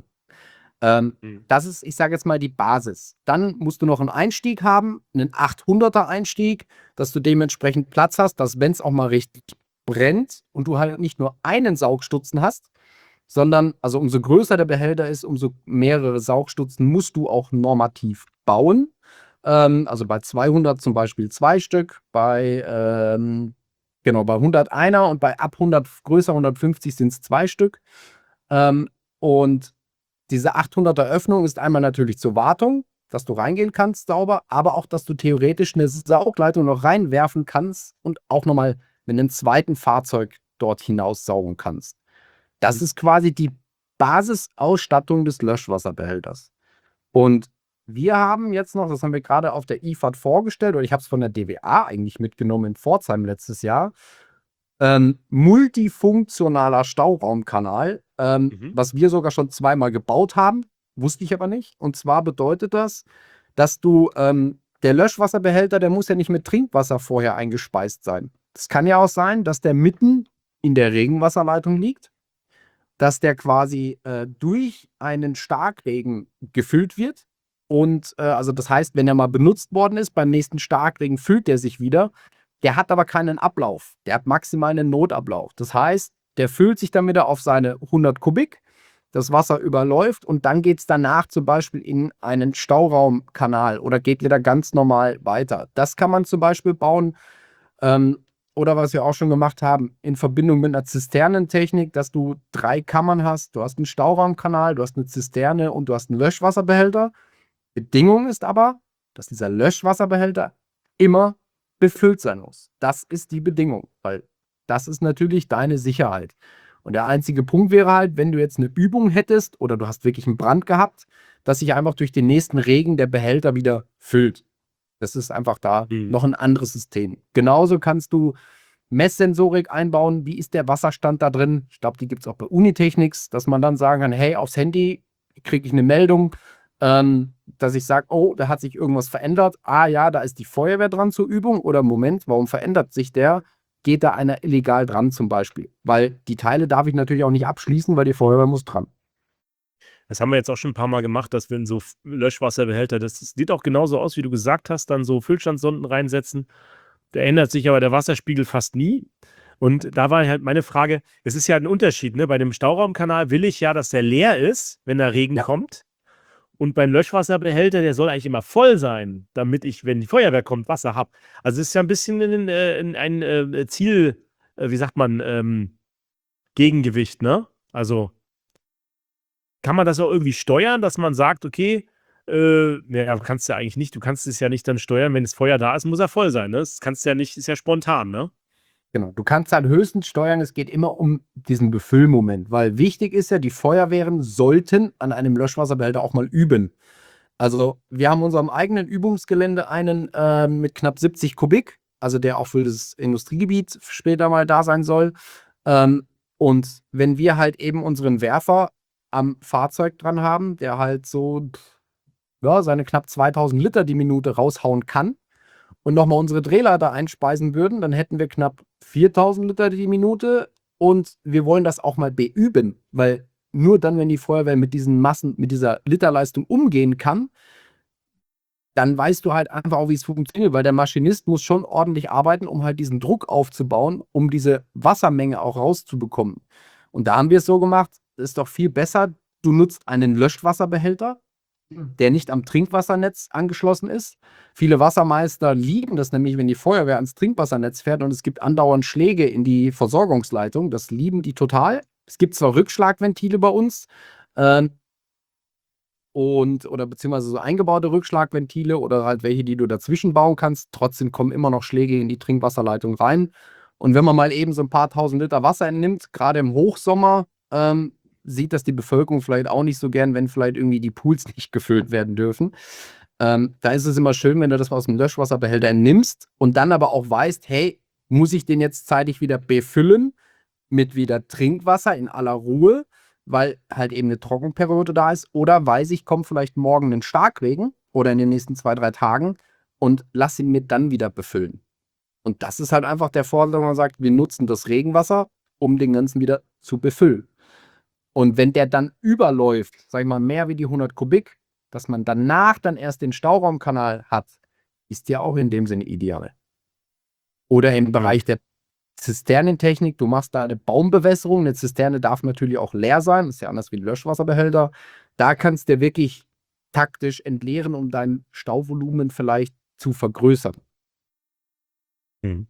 Ähm, Mhm. Das ist, ich sage jetzt mal, die Basis. Dann musst du noch einen Einstieg haben, einen achthunderter Einstieg, dass du dementsprechend Platz hast, dass, wenn es auch mal richtig brennt und du halt nicht nur einen Saugstutzen hast, sondern, also umso größer der Behälter ist, umso mehrere Saugstutzen musst du auch normativ bauen. Ähm, also bei zweihundert zum Beispiel zwei Stück, bei, ähm, genau, bei hundert einer und bei ab hundert, größer hundertfünfzig sind es zwei Stück. Ähm, und diese achthunderter Öffnung ist einmal natürlich zur Wartung, dass du reingehen kannst sauber, aber auch, dass du theoretisch eine Saugleitung noch reinwerfen kannst und auch nochmal mit einem zweiten Fahrzeug dort hinaus saugen kannst. Das ist quasi die Basisausstattung des Löschwasserbehälters. Und wir haben jetzt noch, das haben wir gerade auf der I F A D vorgestellt, oder ich habe es von der D W A eigentlich mitgenommen in Pforzheim letztes Jahr, ähm, multifunktionaler Stauraumkanal, ähm, Mhm. was wir sogar schon zweimal gebaut haben, wusste ich aber nicht. Und zwar bedeutet das, dass du, ähm, der Löschwasserbehälter, der muss ja nicht mit Trinkwasser vorher eingespeist sein. Es kann ja auch sein, dass der mitten in der Regenwasserleitung liegt, dass der quasi äh, durch einen Starkregen gefüllt wird. Und äh, also das heißt, wenn er mal benutzt worden ist, beim nächsten Starkregen füllt der sich wieder. Der hat aber keinen Ablauf. Der hat maximal einen Notablauf. Das heißt, der füllt sich dann wieder auf seine hundert Kubik. Das Wasser überläuft und dann geht es danach zum Beispiel in einen Stauraumkanal oder geht wieder ganz normal weiter. Das kann man zum Beispiel bauen. Ähm, oder was wir auch schon gemacht haben, in Verbindung mit einer Zisternentechnik, dass du drei Kammern hast. Du hast einen Stauraumkanal, du hast eine Zisterne und du hast einen Löschwasserbehälter. Bedingung ist aber, dass dieser Löschwasserbehälter immer befüllt sein muss. Das ist die Bedingung, weil Das ist natürlich deine Sicherheit. Und der einzige Punkt wäre halt, wenn du jetzt eine Übung hättest oder du hast wirklich einen Brand gehabt, dass sich einfach durch den nächsten Regen der Behälter wieder füllt. Das ist einfach da Mhm. noch ein anderes System. Genauso kannst du Messsensorik einbauen. Wie ist der Wasserstand da drin? Ich glaube, die gibt es auch bei Unitechnics, dass man dann sagen kann, hey, aufs Handy kriege ich eine Meldung, ähm, dass ich sage, oh, da hat sich irgendwas verändert. Ah ja, da ist die Feuerwehr dran zur Übung. Oder Moment, warum verändert sich der? Geht da einer illegal dran zum Beispiel? Weil die Teile darf ich natürlich auch nicht abschließen, weil die Feuerwehr muss dran. Das haben wir jetzt auch schon ein paar Mal gemacht, dass wir in so F Löschwasserbehälter, das sieht auch genauso aus, wie du gesagt hast, dann so Füllstandssonden reinsetzen. Da ändert sich aber der Wasserspiegel fast nie. Und da war halt meine Frage, es ist ja ein Unterschied, ne? Bei dem Stauraumkanal will ich ja, dass der leer ist, wenn da Regen Ja. kommt. Und beim Löschwasserbehälter, der soll eigentlich immer voll sein, damit ich, wenn die Feuerwehr kommt, Wasser habe. Also es ist ja ein bisschen ein, äh, ein, ein äh, Ziel, äh, wie sagt man, ähm, Gegengewicht, ne? Also kann man das auch irgendwie steuern, dass man sagt, okay, äh, naja, kannst du ja eigentlich nicht, du kannst es ja nicht dann steuern, wenn das Feuer da ist, muss er voll sein, ne? Das kannst du ja nicht, ist ja spontan, ne? Genau, du kannst halt höchstens steuern, es geht immer um diesen Befüllmoment, weil wichtig ist ja, die Feuerwehren sollten an einem Löschwasserbehälter auch mal üben. Also wir haben unserem eigenen Übungsgelände einen äh, mit knapp siebzig Kubik, also der auch für das Industriegebiet später mal da sein soll. Ähm, und wenn wir halt eben unseren Werfer am Fahrzeug dran haben, der halt so pff, ja, seine knapp zweitausend Liter die Minute raushauen kann, und nochmal unsere Drehleiter einspeisen würden, dann hätten wir knapp viertausend Liter die Minute und wir wollen das auch mal beüben, weil nur dann, wenn die Feuerwehr mit diesen Massen, mit dieser Literleistung umgehen kann, dann weißt du halt einfach auch, wie es funktioniert, weil der Maschinist muss schon ordentlich arbeiten, um halt diesen Druck aufzubauen, um diese Wassermenge auch rauszubekommen. Und da haben wir es so gemacht, es ist doch viel besser, du nutzt einen Löschwasserbehälter, der nicht am Trinkwassernetz angeschlossen ist. Viele Wassermeister lieben das nämlich, wenn die Feuerwehr ans Trinkwassernetz fährt und es gibt andauernd Schläge in die Versorgungsleitung. Das lieben die total. Es gibt zwar Rückschlagventile bei uns, ähm, und, oder beziehungsweise so eingebaute Rückschlagventile oder halt welche, die du dazwischen bauen kannst. Trotzdem kommen immer noch Schläge in die Trinkwasserleitung rein. Und wenn man mal eben so ein paar tausend Liter Wasser entnimmt, gerade im Hochsommer, ähm, sieht das die Bevölkerung vielleicht auch nicht so gern, wenn vielleicht irgendwie die Pools nicht gefüllt werden dürfen. Ähm, da ist es immer schön, wenn du das aus dem Löschwasserbehälter entnimmst und dann aber auch weißt, hey, muss ich den jetzt zeitig wieder befüllen mit wieder Trinkwasser in aller Ruhe, weil halt eben eine Trockenperiode da ist, oder weiß ich, kommt vielleicht morgen ein Starkregen oder in den nächsten zwei, drei Tagen und lass ihn mir dann wieder befüllen. Und das ist halt einfach der Vorteil, wenn man sagt, wir nutzen das Regenwasser, um den ganzen wieder zu befüllen. Und wenn der dann überläuft, sag ich mal, mehr wie die hundert Kubik, dass man danach dann erst den Stauraumkanal hat, ist ja auch in dem Sinne ideal. Oder im Bereich der Zisternentechnik, du machst da eine Baumbewässerung. Eine Zisterne darf natürlich auch leer sein, ist ja anders wie ein Löschwasserbehälter. Da kannst du wirklich taktisch entleeren, um dein Stauvolumen vielleicht zu vergrößern. Mhm.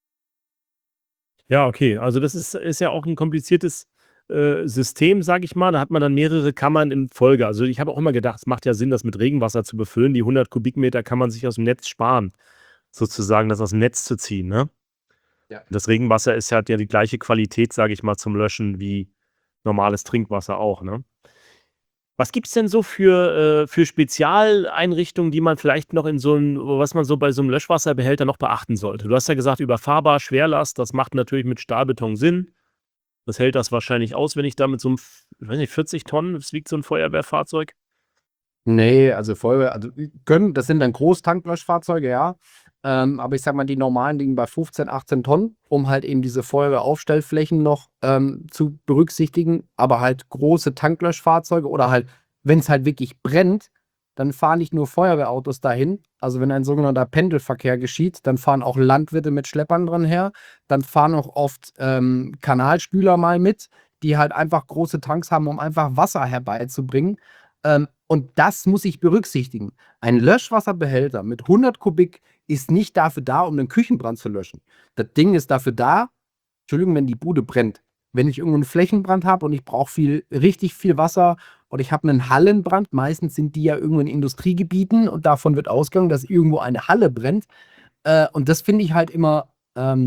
Ja, okay. Also das ist, ist ja auch ein kompliziertes äh, System, sage ich mal. Da hat man dann mehrere Kammern in Folge. Also ich habe auch immer gedacht, es macht ja Sinn, das mit Regenwasser zu befüllen. Die hundert Kubikmeter kann man sich aus dem Netz sparen, sozusagen das aus dem Netz zu ziehen, ne? Ja. Das Regenwasser ist, hat ja die gleiche Qualität, sage ich mal, zum Löschen wie normales Trinkwasser auch, ne? Was gibt's denn so für, äh, für Spezialeinrichtungen, die man vielleicht noch in so 'n, was man so bei so einem Löschwasserbehälter noch beachten sollte? Du hast ja gesagt, überfahrbar, Schwerlast, das macht natürlich mit Stahlbeton Sinn. Das hält das wahrscheinlich aus, wenn ich da mit so einem, f ich weiß nicht, vierzig Tonnen, das wiegt so ein Feuerwehrfahrzeug? Nee, also Feuerwehr, also können, das sind dann Großtanklöschfahrzeuge, ja. Ähm, aber ich sag mal, die normalen liegen bei fünfzehn, achtzehn Tonnen, um halt eben diese Feuerwehraufstellflächen noch ähm, zu berücksichtigen. Aber halt große Tanklöschfahrzeuge oder halt, wenn es halt wirklich brennt, dann fahren nicht nur Feuerwehrautos dahin. Also wenn ein sogenannter Pendelverkehr geschieht, dann fahren auch Landwirte mit Schleppern dran her. Dann fahren auch oft ähm, Kanalspüler mal mit, die halt einfach große Tanks haben, um einfach Wasser herbeizubringen. Ähm, und das muss ich berücksichtigen. Ein Löschwasserbehälter mit hundert Kubik ist nicht dafür da, um einen Küchenbrand zu löschen. Das Ding ist dafür da, Entschuldigung, wenn die Bude brennt. Wenn ich irgendwo einen Flächenbrand habe und ich brauche viel, richtig viel Wasser oder ich habe einen Hallenbrand, meistens sind die ja irgendwo in Industriegebieten und davon wird ausgegangen, dass irgendwo eine Halle brennt. Äh, und das finde ich halt immer ähm,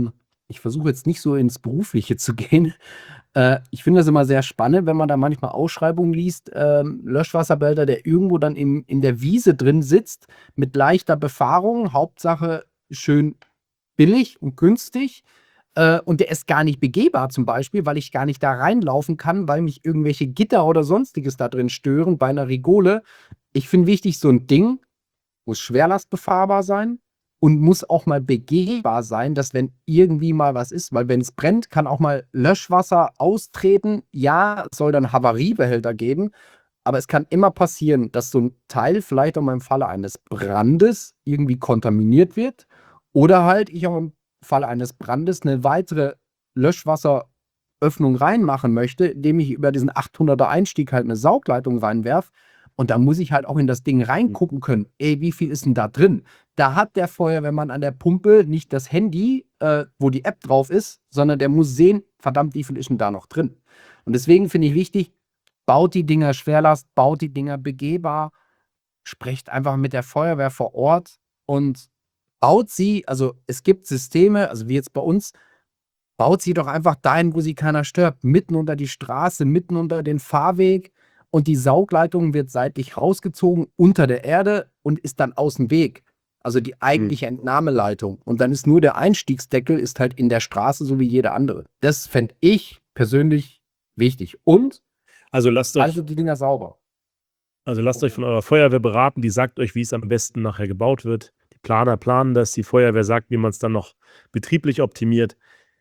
ich versuche jetzt nicht so ins Berufliche zu gehen. Äh, ich finde das immer sehr spannend, wenn man da manchmal Ausschreibungen liest, ähm, Löschwasserbehälter, der irgendwo dann im, in der Wiese drin sitzt, mit leichter Befahrung, Hauptsache schön billig und günstig. Äh, und der ist gar nicht begehbar zum Beispiel, weil ich gar nicht da reinlaufen kann, weil mich irgendwelche Gitter oder sonstiges da drin stören bei einer Rigole. Ich finde wichtig, so ein Ding muss schwerlastbefahrbar sein und muss auch mal begehbar sein, dass wenn irgendwie mal was ist, weil wenn es brennt, kann auch mal Löschwasser austreten. Ja, es soll dann Havariebehälter geben, aber es kann immer passieren, dass so ein Teil vielleicht auch mal im Falle eines Brandes irgendwie kontaminiert wird oder halt ich auch im Falle eines Brandes eine weitere Löschwasseröffnung reinmachen möchte, indem ich über diesen achthunderter Einstieg halt eine Saugleitung reinwerfe. Und da muss ich halt auch in das Ding reingucken können. Ey, wie viel ist denn da drin? Da hat der Feuerwehrmann an der Pumpe nicht das Handy, äh, wo die App drauf ist, sondern der muss sehen, verdammt, wie viel ist denn da noch drin? Und deswegen finde ich wichtig, baut die Dinger Schwerlast, baut die Dinger begehbar, sprecht einfach mit der Feuerwehr vor Ort und baut sie, also es gibt Systeme, also wie jetzt bei uns, baut sie doch einfach dahin, wo sie keiner stört, mitten unter die Straße, mitten unter den Fahrweg und die Saugleitung wird seitlich rausgezogen unter der Erde und ist dann aus dem Weg. Also die eigentliche Entnahmeleitung. Und dann ist nur der Einstiegsdeckel ist halt in der Straße, so wie jeder andere. Das fände ich persönlich wichtig. Und Also lasst euch, also die Dinger sauber. also lasst euch von eurer Feuerwehr beraten, die sagt euch, wie es am besten nachher gebaut wird. Die Planer planen das, die Feuerwehr sagt, wie man es dann noch betrieblich optimiert.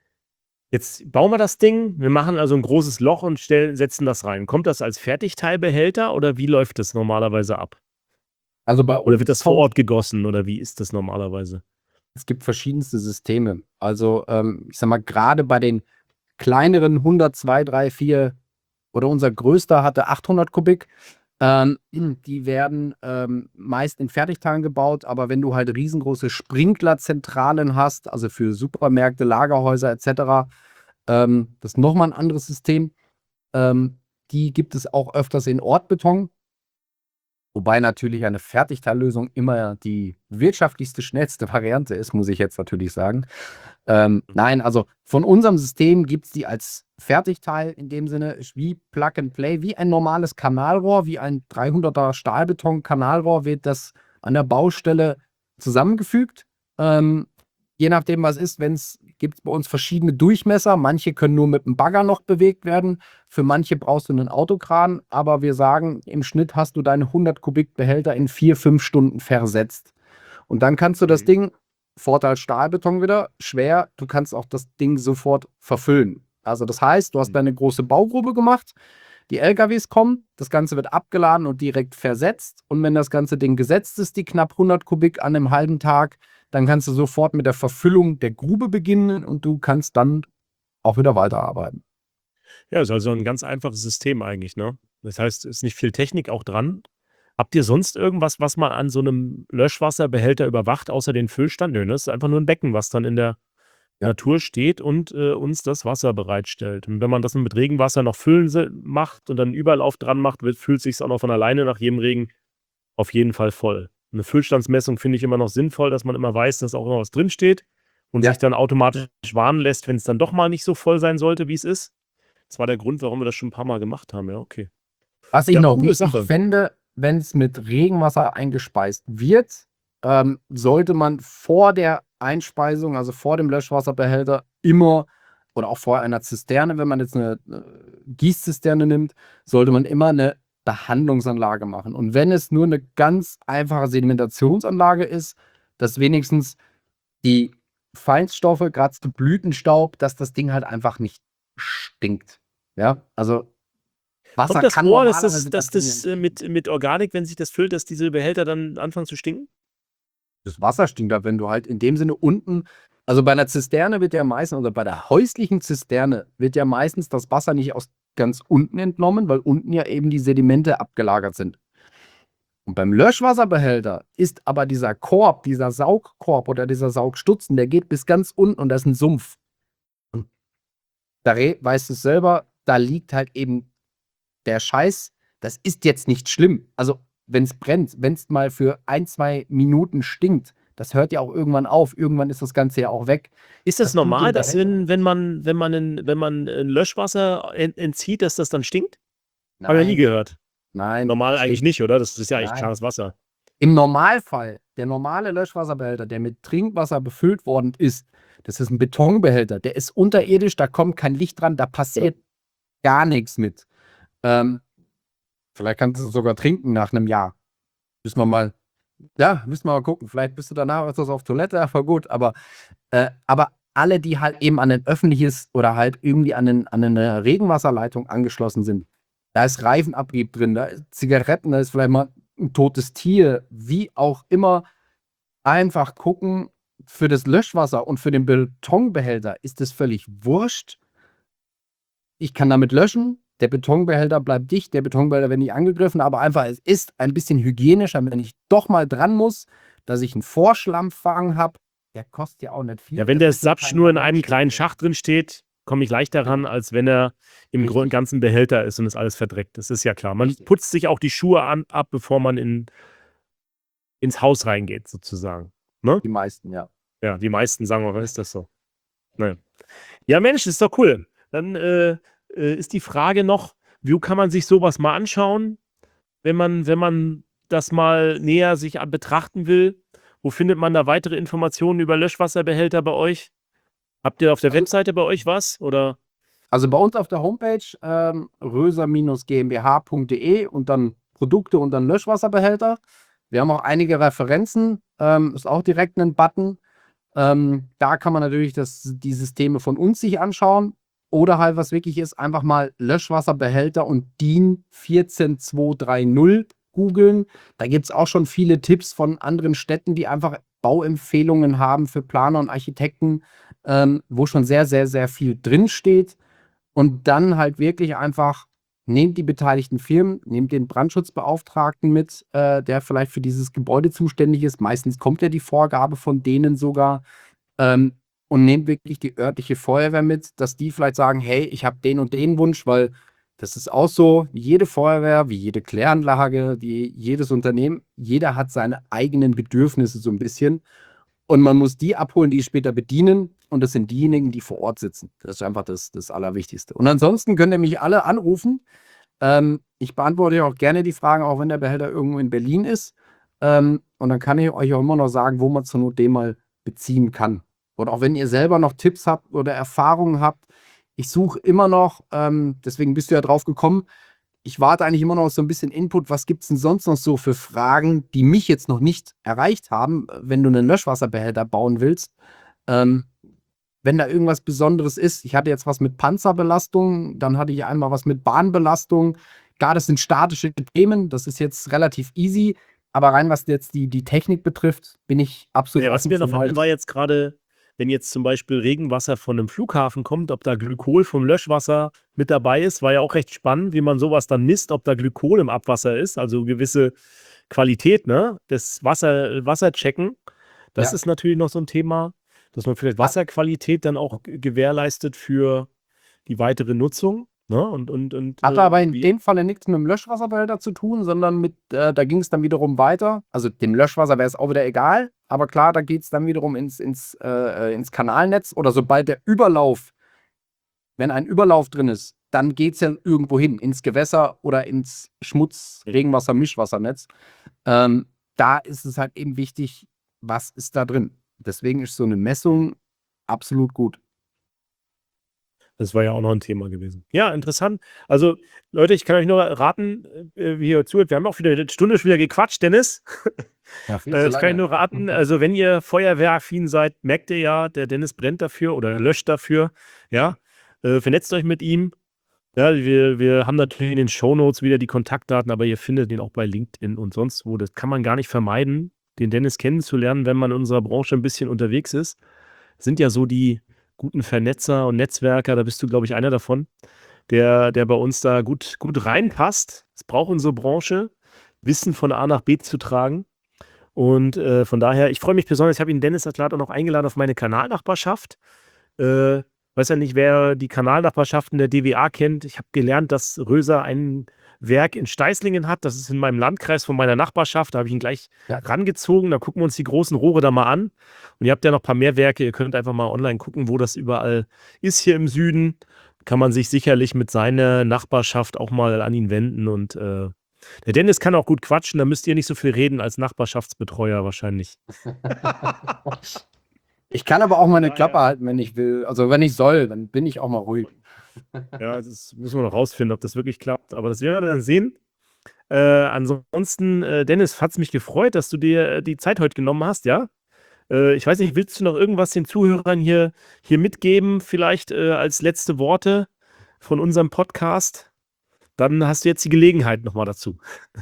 Jetzt bauen wir das Ding, wir machen also ein großes Loch und stell, setzen das rein. Kommt das als Fertigteilbehälter oder wie läuft das normalerweise ab? Also bei Oder wird das uns vor kommt- Ort gegossen oder wie ist das normalerweise? Es gibt verschiedenste Systeme. Also, ähm, ich sag mal, gerade bei den kleineren hundert, zwei, drei, vier oder unser größter hatte achthundert Kubik. Ähm, die werden ähm, meist in Fertigteilen gebaut, aber wenn du halt riesengroße Sprinklerzentralen hast, also für Supermärkte, Lagerhäuser et cetera, ähm, das ist nochmal ein anderes System. Ähm, die gibt es auch öfters in Ortbeton. Wobei natürlich eine Fertigteillösung immer die wirtschaftlichste, schnellste Variante ist, muss ich jetzt natürlich sagen. Ähm, nein, also von unserem System gibt es die als Fertigteil in dem Sinne, ist wie Plug and Play, wie ein normales Kanalrohr, wie ein dreihunderter Stahlbeton-Kanalrohr wird das an der Baustelle zusammengefügt. Ähm, je nachdem, was ist, wenn es gibt bei uns verschiedene Durchmesser. Manche können nur mit dem Bagger noch bewegt werden. Für manche brauchst du einen Autokran, aber wir sagen, im Schnitt hast du deine hundert Kubik Behälter in vier, fünf Stunden versetzt. Und dann kannst du das Mhm. Ding, Vorteil Stahlbeton wieder, schwer, du kannst auch das Ding sofort verfüllen. Also das heißt, du hast deine große Baugrube gemacht, die L K Ws kommen, das Ganze wird abgeladen und direkt versetzt. Und wenn das ganze Ding gesetzt ist, die knapp hundert Kubik an einem halben Tag, dann kannst du sofort mit der Verfüllung der Grube beginnen und du kannst dann auch wieder weiterarbeiten. Ja, ist also ein ganz einfaches System eigentlich, ne? Das heißt, es ist nicht viel Technik auch dran. Habt ihr sonst irgendwas, was man an so einem Löschwasserbehälter überwacht, außer den Füllstand? Nö, ne? Das ist einfach nur ein Becken, was dann in der Ja. Natur steht und äh, uns das Wasser bereitstellt. Und wenn man das mit Regenwasser noch füllen se- macht und dann Überlauf dran macht, wird, fühlt sich auch noch von alleine nach jedem Regen auf jeden Fall voll. Eine Füllstandsmessung finde ich immer noch sinnvoll, dass man immer weiß, dass auch immer was drinsteht und Ja. sich dann automatisch warnen lässt, wenn es dann doch mal nicht so voll sein sollte, wie es ist. Das war der Grund, warum wir das schon ein paar Mal gemacht haben. Ja, okay. Was ich Ja, noch coole wichtig Sache. fände, wenn es mit Regenwasser eingespeist wird, ähm, sollte man vor der Einspeisung, also vor dem Löschwasserbehälter, immer oder auch vor einer Zisterne, wenn man jetzt eine äh, Gießzisterne nimmt, sollte man immer eine Behandlungsanlage machen. Und wenn es nur eine ganz einfache Sedimentationsanlage ist, dass wenigstens die Feinstoffe, gerade zu Blütenstaub, dass das Ding halt einfach nicht stinkt. Ja, also Wasser Kommt das kann vor, dass normalerweise das, dass Ding das ja äh, mit, mit Organik, wenn sich das füllt, dass diese Behälter dann anfangen zu stinken? das Wasser stinkt da, wenn du halt in dem Sinne unten, also bei einer Zisterne wird ja meistens, oder bei der häuslichen Zisterne wird ja meistens das Wasser nicht aus ganz unten entnommen, weil unten ja eben die Sedimente abgelagert sind. Und beim Löschwasserbehälter ist aber dieser Korb, dieser Saugkorb oder dieser Saugstutzen, der geht bis ganz unten und da ist ein Sumpf. Und da re- weißt du es selber, da liegt halt eben der Scheiß, das ist jetzt nicht schlimm. Also, wenn es brennt, wenn es mal für ein, zwei Minuten stinkt, Das hört ja auch irgendwann auf. Irgendwann ist das Ganze ja auch weg. Ist das Das tut dem normal, dass Behälter wenn, wenn man, wenn man, ein, wenn man ein Löschwasser en- entzieht, dass das dann stinkt? Habe ich ja nie Nein, gehört. nein, Normal eigentlich steht nicht, oder? Das ist ja eigentlich nein. klares Wasser. Im Normalfall, der normale Löschwasserbehälter, der mit Trinkwasser befüllt worden ist, das ist ein Betonbehälter, der ist unterirdisch, da kommt kein Licht dran, da passiert gar nichts mit. Ähm, vielleicht kannst du es sogar trinken nach einem Jahr. Müssen wir mal, ja, müssen wir mal gucken. Vielleicht bist du danach etwas auf Toilette, aber gut. Aber, äh, aber alle, die halt eben an ein öffentliches oder halt irgendwie an, ein, an eine Regenwasserleitung angeschlossen sind, da ist Reifenabrieb drin, da ist Zigaretten, da ist vielleicht mal ein totes Tier, wie auch immer. Einfach gucken, für das Löschwasser und für den Betonbehälter ist es völlig wurscht. Ich kann damit löschen. Der Betonbehälter bleibt dicht, der Betonbehälter wird nicht angegriffen, aber einfach, es ist ein bisschen hygienischer, wenn ich doch mal dran muss, dass ich einen Vorschlammfang habe. Der kostet ja auch nicht viel. Ja, wenn Das der ist ja Sapsch kein nur in einem Ballonstück kleinen mehr. Schacht drin steht, komme ich leichter ran, als wenn er im Richtig. Grund- ganzen Behälter ist und ist alles verdreckt. Das ist ja klar. Man Richtig. putzt sich auch die Schuhe an, ab, bevor man in, ins Haus reingeht, sozusagen. Ne? Die meisten, ja. Ja, die meisten sagen, was ist das so? Naja. Ja, Mensch, ist doch cool. Dann äh, äh, ist die Frage noch, wie kann man sich sowas mal anschauen, wenn man, wenn man das mal näher sich an- betrachten will? Wo findet man da weitere Informationen über Löschwasserbehälter bei euch? Habt ihr auf der Also, Webseite bei euch was? Oder? also bei uns auf der Homepage ähm, röser gmbh punkt de und dann Produkte und dann Löschwasserbehälter. Wir haben auch einige Referenzen, ähm, ist auch direkt ein Button. Ähm, da kann man natürlich das, die Systeme von uns sich anschauen. Oder halt, was wirklich ist, einfach mal Löschwasserbehälter und DIN vierzehn zwei drei null googeln. Da gibt es auch schon viele Tipps von anderen Städten, die einfach Bauempfehlungen haben für Planer und Architekten, ähm, wo schon sehr, sehr, sehr viel drinsteht. Und dann halt wirklich einfach, nehmt die beteiligten Firmen, nehmt den Brandschutzbeauftragten mit, äh, der vielleicht für dieses Gebäude zuständig ist. Meistens kommt ja die Vorgabe von denen sogar. Ähm, und nehmt wirklich die örtliche Feuerwehr mit, dass die vielleicht sagen, hey, ich habe den und den Wunsch, weil das ist auch so, wie jede Feuerwehr, wie jede Kläranlage, wie jedes Unternehmen, jeder hat seine eigenen Bedürfnisse so ein bisschen. Und man muss die abholen, die später bedienen. Und das sind diejenigen, die vor Ort sitzen. Das ist einfach das, das Allerwichtigste. Und ansonsten könnt ihr mich alle anrufen. Ähm, ich beantworte ja auch gerne die Fragen, auch wenn der Behälter irgendwo in Berlin ist. Ähm, und dann kann ich euch auch immer noch sagen, wo man zur Not den mal beziehen kann. Und auch wenn ihr selber noch Tipps habt oder Erfahrungen habt, ich suche immer noch, ähm, deswegen bist du ja drauf gekommen, ich warte eigentlich immer noch auf so ein bisschen Input. Was gibt es denn sonst noch so für Fragen, die mich jetzt noch nicht erreicht haben, wenn du einen Löschwasserbehälter bauen willst? Ähm, wenn da irgendwas Besonderes ist. Ich hatte jetzt was mit Panzerbelastung, dann hatte ich einmal was mit Bahnbelastung. Klar, das sind statische Themen, das ist jetzt relativ easy. Aber rein, was jetzt die, die Technik betrifft, bin ich absolut Ja, was offen mir für noch Neues. war jetzt gerade, wenn jetzt zum Beispiel Regenwasser von einem Flughafen kommt, ob da Glykol vom Löschwasser mit dabei ist, war ja auch recht spannend, wie man sowas dann misst, ob da Glykol im Abwasser ist, also gewisse Qualität, ne? Das Wasser, Wasser checken. Das Ja. ist natürlich noch so ein Thema, dass man vielleicht Ah. Wasserqualität dann auch g- gewährleistet für die weitere Nutzung. Ne? Und, und, und, Hatte äh, aber in wie- dem Falle nichts mit dem Löschwasserbehälter zu tun, sondern mit, äh, da ging es dann wiederum weiter. Also dem Löschwasser wäre es auch wieder egal, aber klar, da geht es dann wiederum ins, ins, äh, ins Kanalnetz oder sobald der Überlauf, wenn ein Überlauf drin ist, dann geht es ja irgendwo hin, ins Gewässer oder ins Schmutz-Regenwasser-Mischwassernetz. Ähm, da ist es halt eben wichtig, was ist da drin. Deswegen ist so eine Messung absolut gut. Das war ja auch noch ein Thema gewesen. Ja, interessant. Also, Leute, ich kann euch nur raten, äh, wie ihr zuhört. Wir haben auch wieder eine Stunde schon wieder gequatscht, Dennis. Ja, viel Äh, zu Das kann ich lange. nur raten. Also, wenn ihr feuerwehraffin seid, merkt ihr ja, der Dennis brennt dafür oder löscht dafür. Ja, äh, vernetzt euch mit ihm. Ja, wir, wir haben natürlich in den Shownotes wieder die Kontaktdaten, aber ihr findet ihn auch bei LinkedIn und sonst wo. Das kann man gar nicht vermeiden, den Dennis kennenzulernen, wenn man in unserer Branche ein bisschen unterwegs ist. Sind ja so die guten Vernetzer und Netzwerker, da bist du, glaube ich, einer davon, der, der bei uns da gut, gut reinpasst. Es braucht unsere Branche, Wissen von A nach B zu tragen. Und äh, von daher, ich freue mich besonders, ich habe ihn Dennis Atlat auch noch eingeladen auf meine Kanalnachbarschaft. Äh, weiß ja nicht, wer die Kanalnachbarschaften der D W A kennt. Ich habe gelernt, dass Röser ein Werk in Steißlingen hat. Das ist in meinem Landkreis von meiner Nachbarschaft. Da habe ich ihn gleich Ja. rangezogen. Da gucken wir uns die großen Rohre da mal an. Und ihr habt ja noch ein paar mehr Werke. Ihr könnt einfach mal online gucken, wo das überall ist hier im Süden. Kann man sich sicherlich mit seiner Nachbarschaft auch mal an ihn wenden. Und äh, der Dennis kann auch gut quatschen. Da müsst ihr nicht so viel reden als Nachbarschaftsbetreuer wahrscheinlich. Ich kann aber auch meine Ja, Klappe ja. halten, wenn ich will. Also wenn ich soll, dann bin ich auch mal ruhig. Ja, das müssen wir noch rausfinden, ob das wirklich klappt. Aber das werden wir dann sehen. Äh, ansonsten, äh, Dennis, hat es mich gefreut, dass du dir äh, die Zeit heute genommen hast, ja? Äh, ich weiß nicht, willst du noch irgendwas den Zuhörern hier, hier mitgeben, vielleicht äh, als letzte Worte von unserem Podcast? Dann hast du jetzt die Gelegenheit nochmal dazu.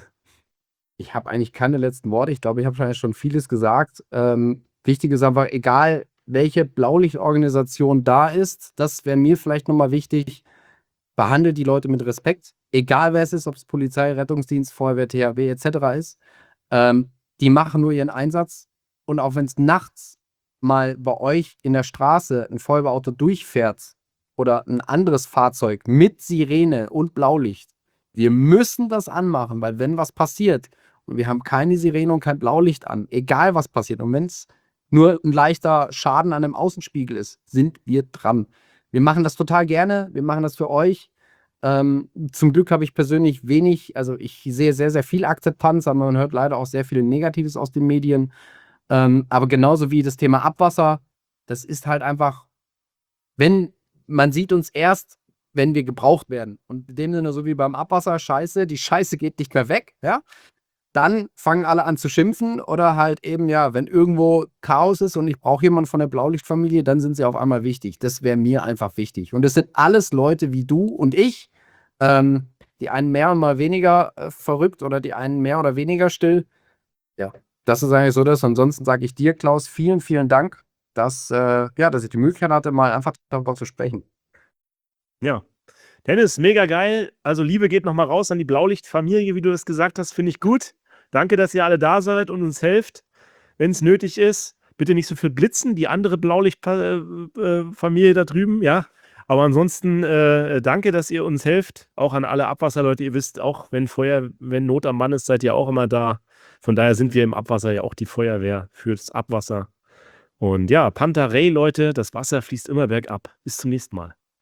Ich habe eigentlich keine letzten Worte. Ich glaube, ich habe schon vieles gesagt. Ähm, wichtig ist einfach, egal welche Blaulichtorganisation da ist, das wäre mir vielleicht nochmal wichtig, behandelt die Leute mit Respekt, egal wer es ist, ob es Polizei, Rettungsdienst, Feuerwehr, T H W et cetera ist. Ähm, die machen nur ihren Einsatz und auch wenn es nachts mal bei euch in der Straße ein Feuerwehrauto durchfährt oder ein anderes Fahrzeug mit Sirene und Blaulicht, wir müssen das anmachen, weil wenn was passiert und wir haben keine Sirene und kein Blaulicht an, egal was passiert, und wenn es nur ein leichter Schaden an einem Außenspiegel ist, sind wir dran. Wir machen das total gerne, wir machen das für euch. Ähm, zum Glück habe ich persönlich wenig, also ich sehe sehr, sehr viel Akzeptanz, aber man hört leider auch sehr viel Negatives aus den Medien. Ähm, aber genauso wie das Thema Abwasser, das ist halt einfach, wenn man sieht uns erst, wenn wir gebraucht werden. Und in dem Sinne, so wie beim Abwasser, Scheiße, die Scheiße geht nicht mehr weg, ja. Dann fangen alle an zu schimpfen oder halt eben, ja, wenn irgendwo Chaos ist und ich brauche jemanden von der Blaulichtfamilie, dann sind sie auf einmal wichtig. Das wäre mir einfach wichtig. Und es sind alles Leute wie du und ich, ähm, die einen mehr und mal weniger äh, verrückt oder die einen mehr oder weniger still. Ja, das ist eigentlich so das. Ansonsten sage ich dir, Klaus, vielen, vielen Dank, dass, äh, ja, dass ich die Möglichkeit hatte, mal einfach darüber zu sprechen. Ja. Dennis, mega geil. Also Liebe geht nochmal raus an die Blaulichtfamilie, wie du das gesagt hast, finde ich gut. Danke, dass ihr alle da seid und uns helft, wenn es nötig ist. Bitte nicht so viel blitzen, die andere Blaulichtfamilie da drüben, ja. Aber ansonsten äh, danke, dass ihr uns helft. Auch an alle Abwasserleute. Ihr wisst auch, wenn Feuer, wenn Not am Mann ist, seid ihr auch immer da. Von daher sind wir im Abwasser ja auch die Feuerwehr fürs Abwasser. Und ja, Panther Ray, Leute, das Wasser fließt immer bergab. Bis zum nächsten Mal.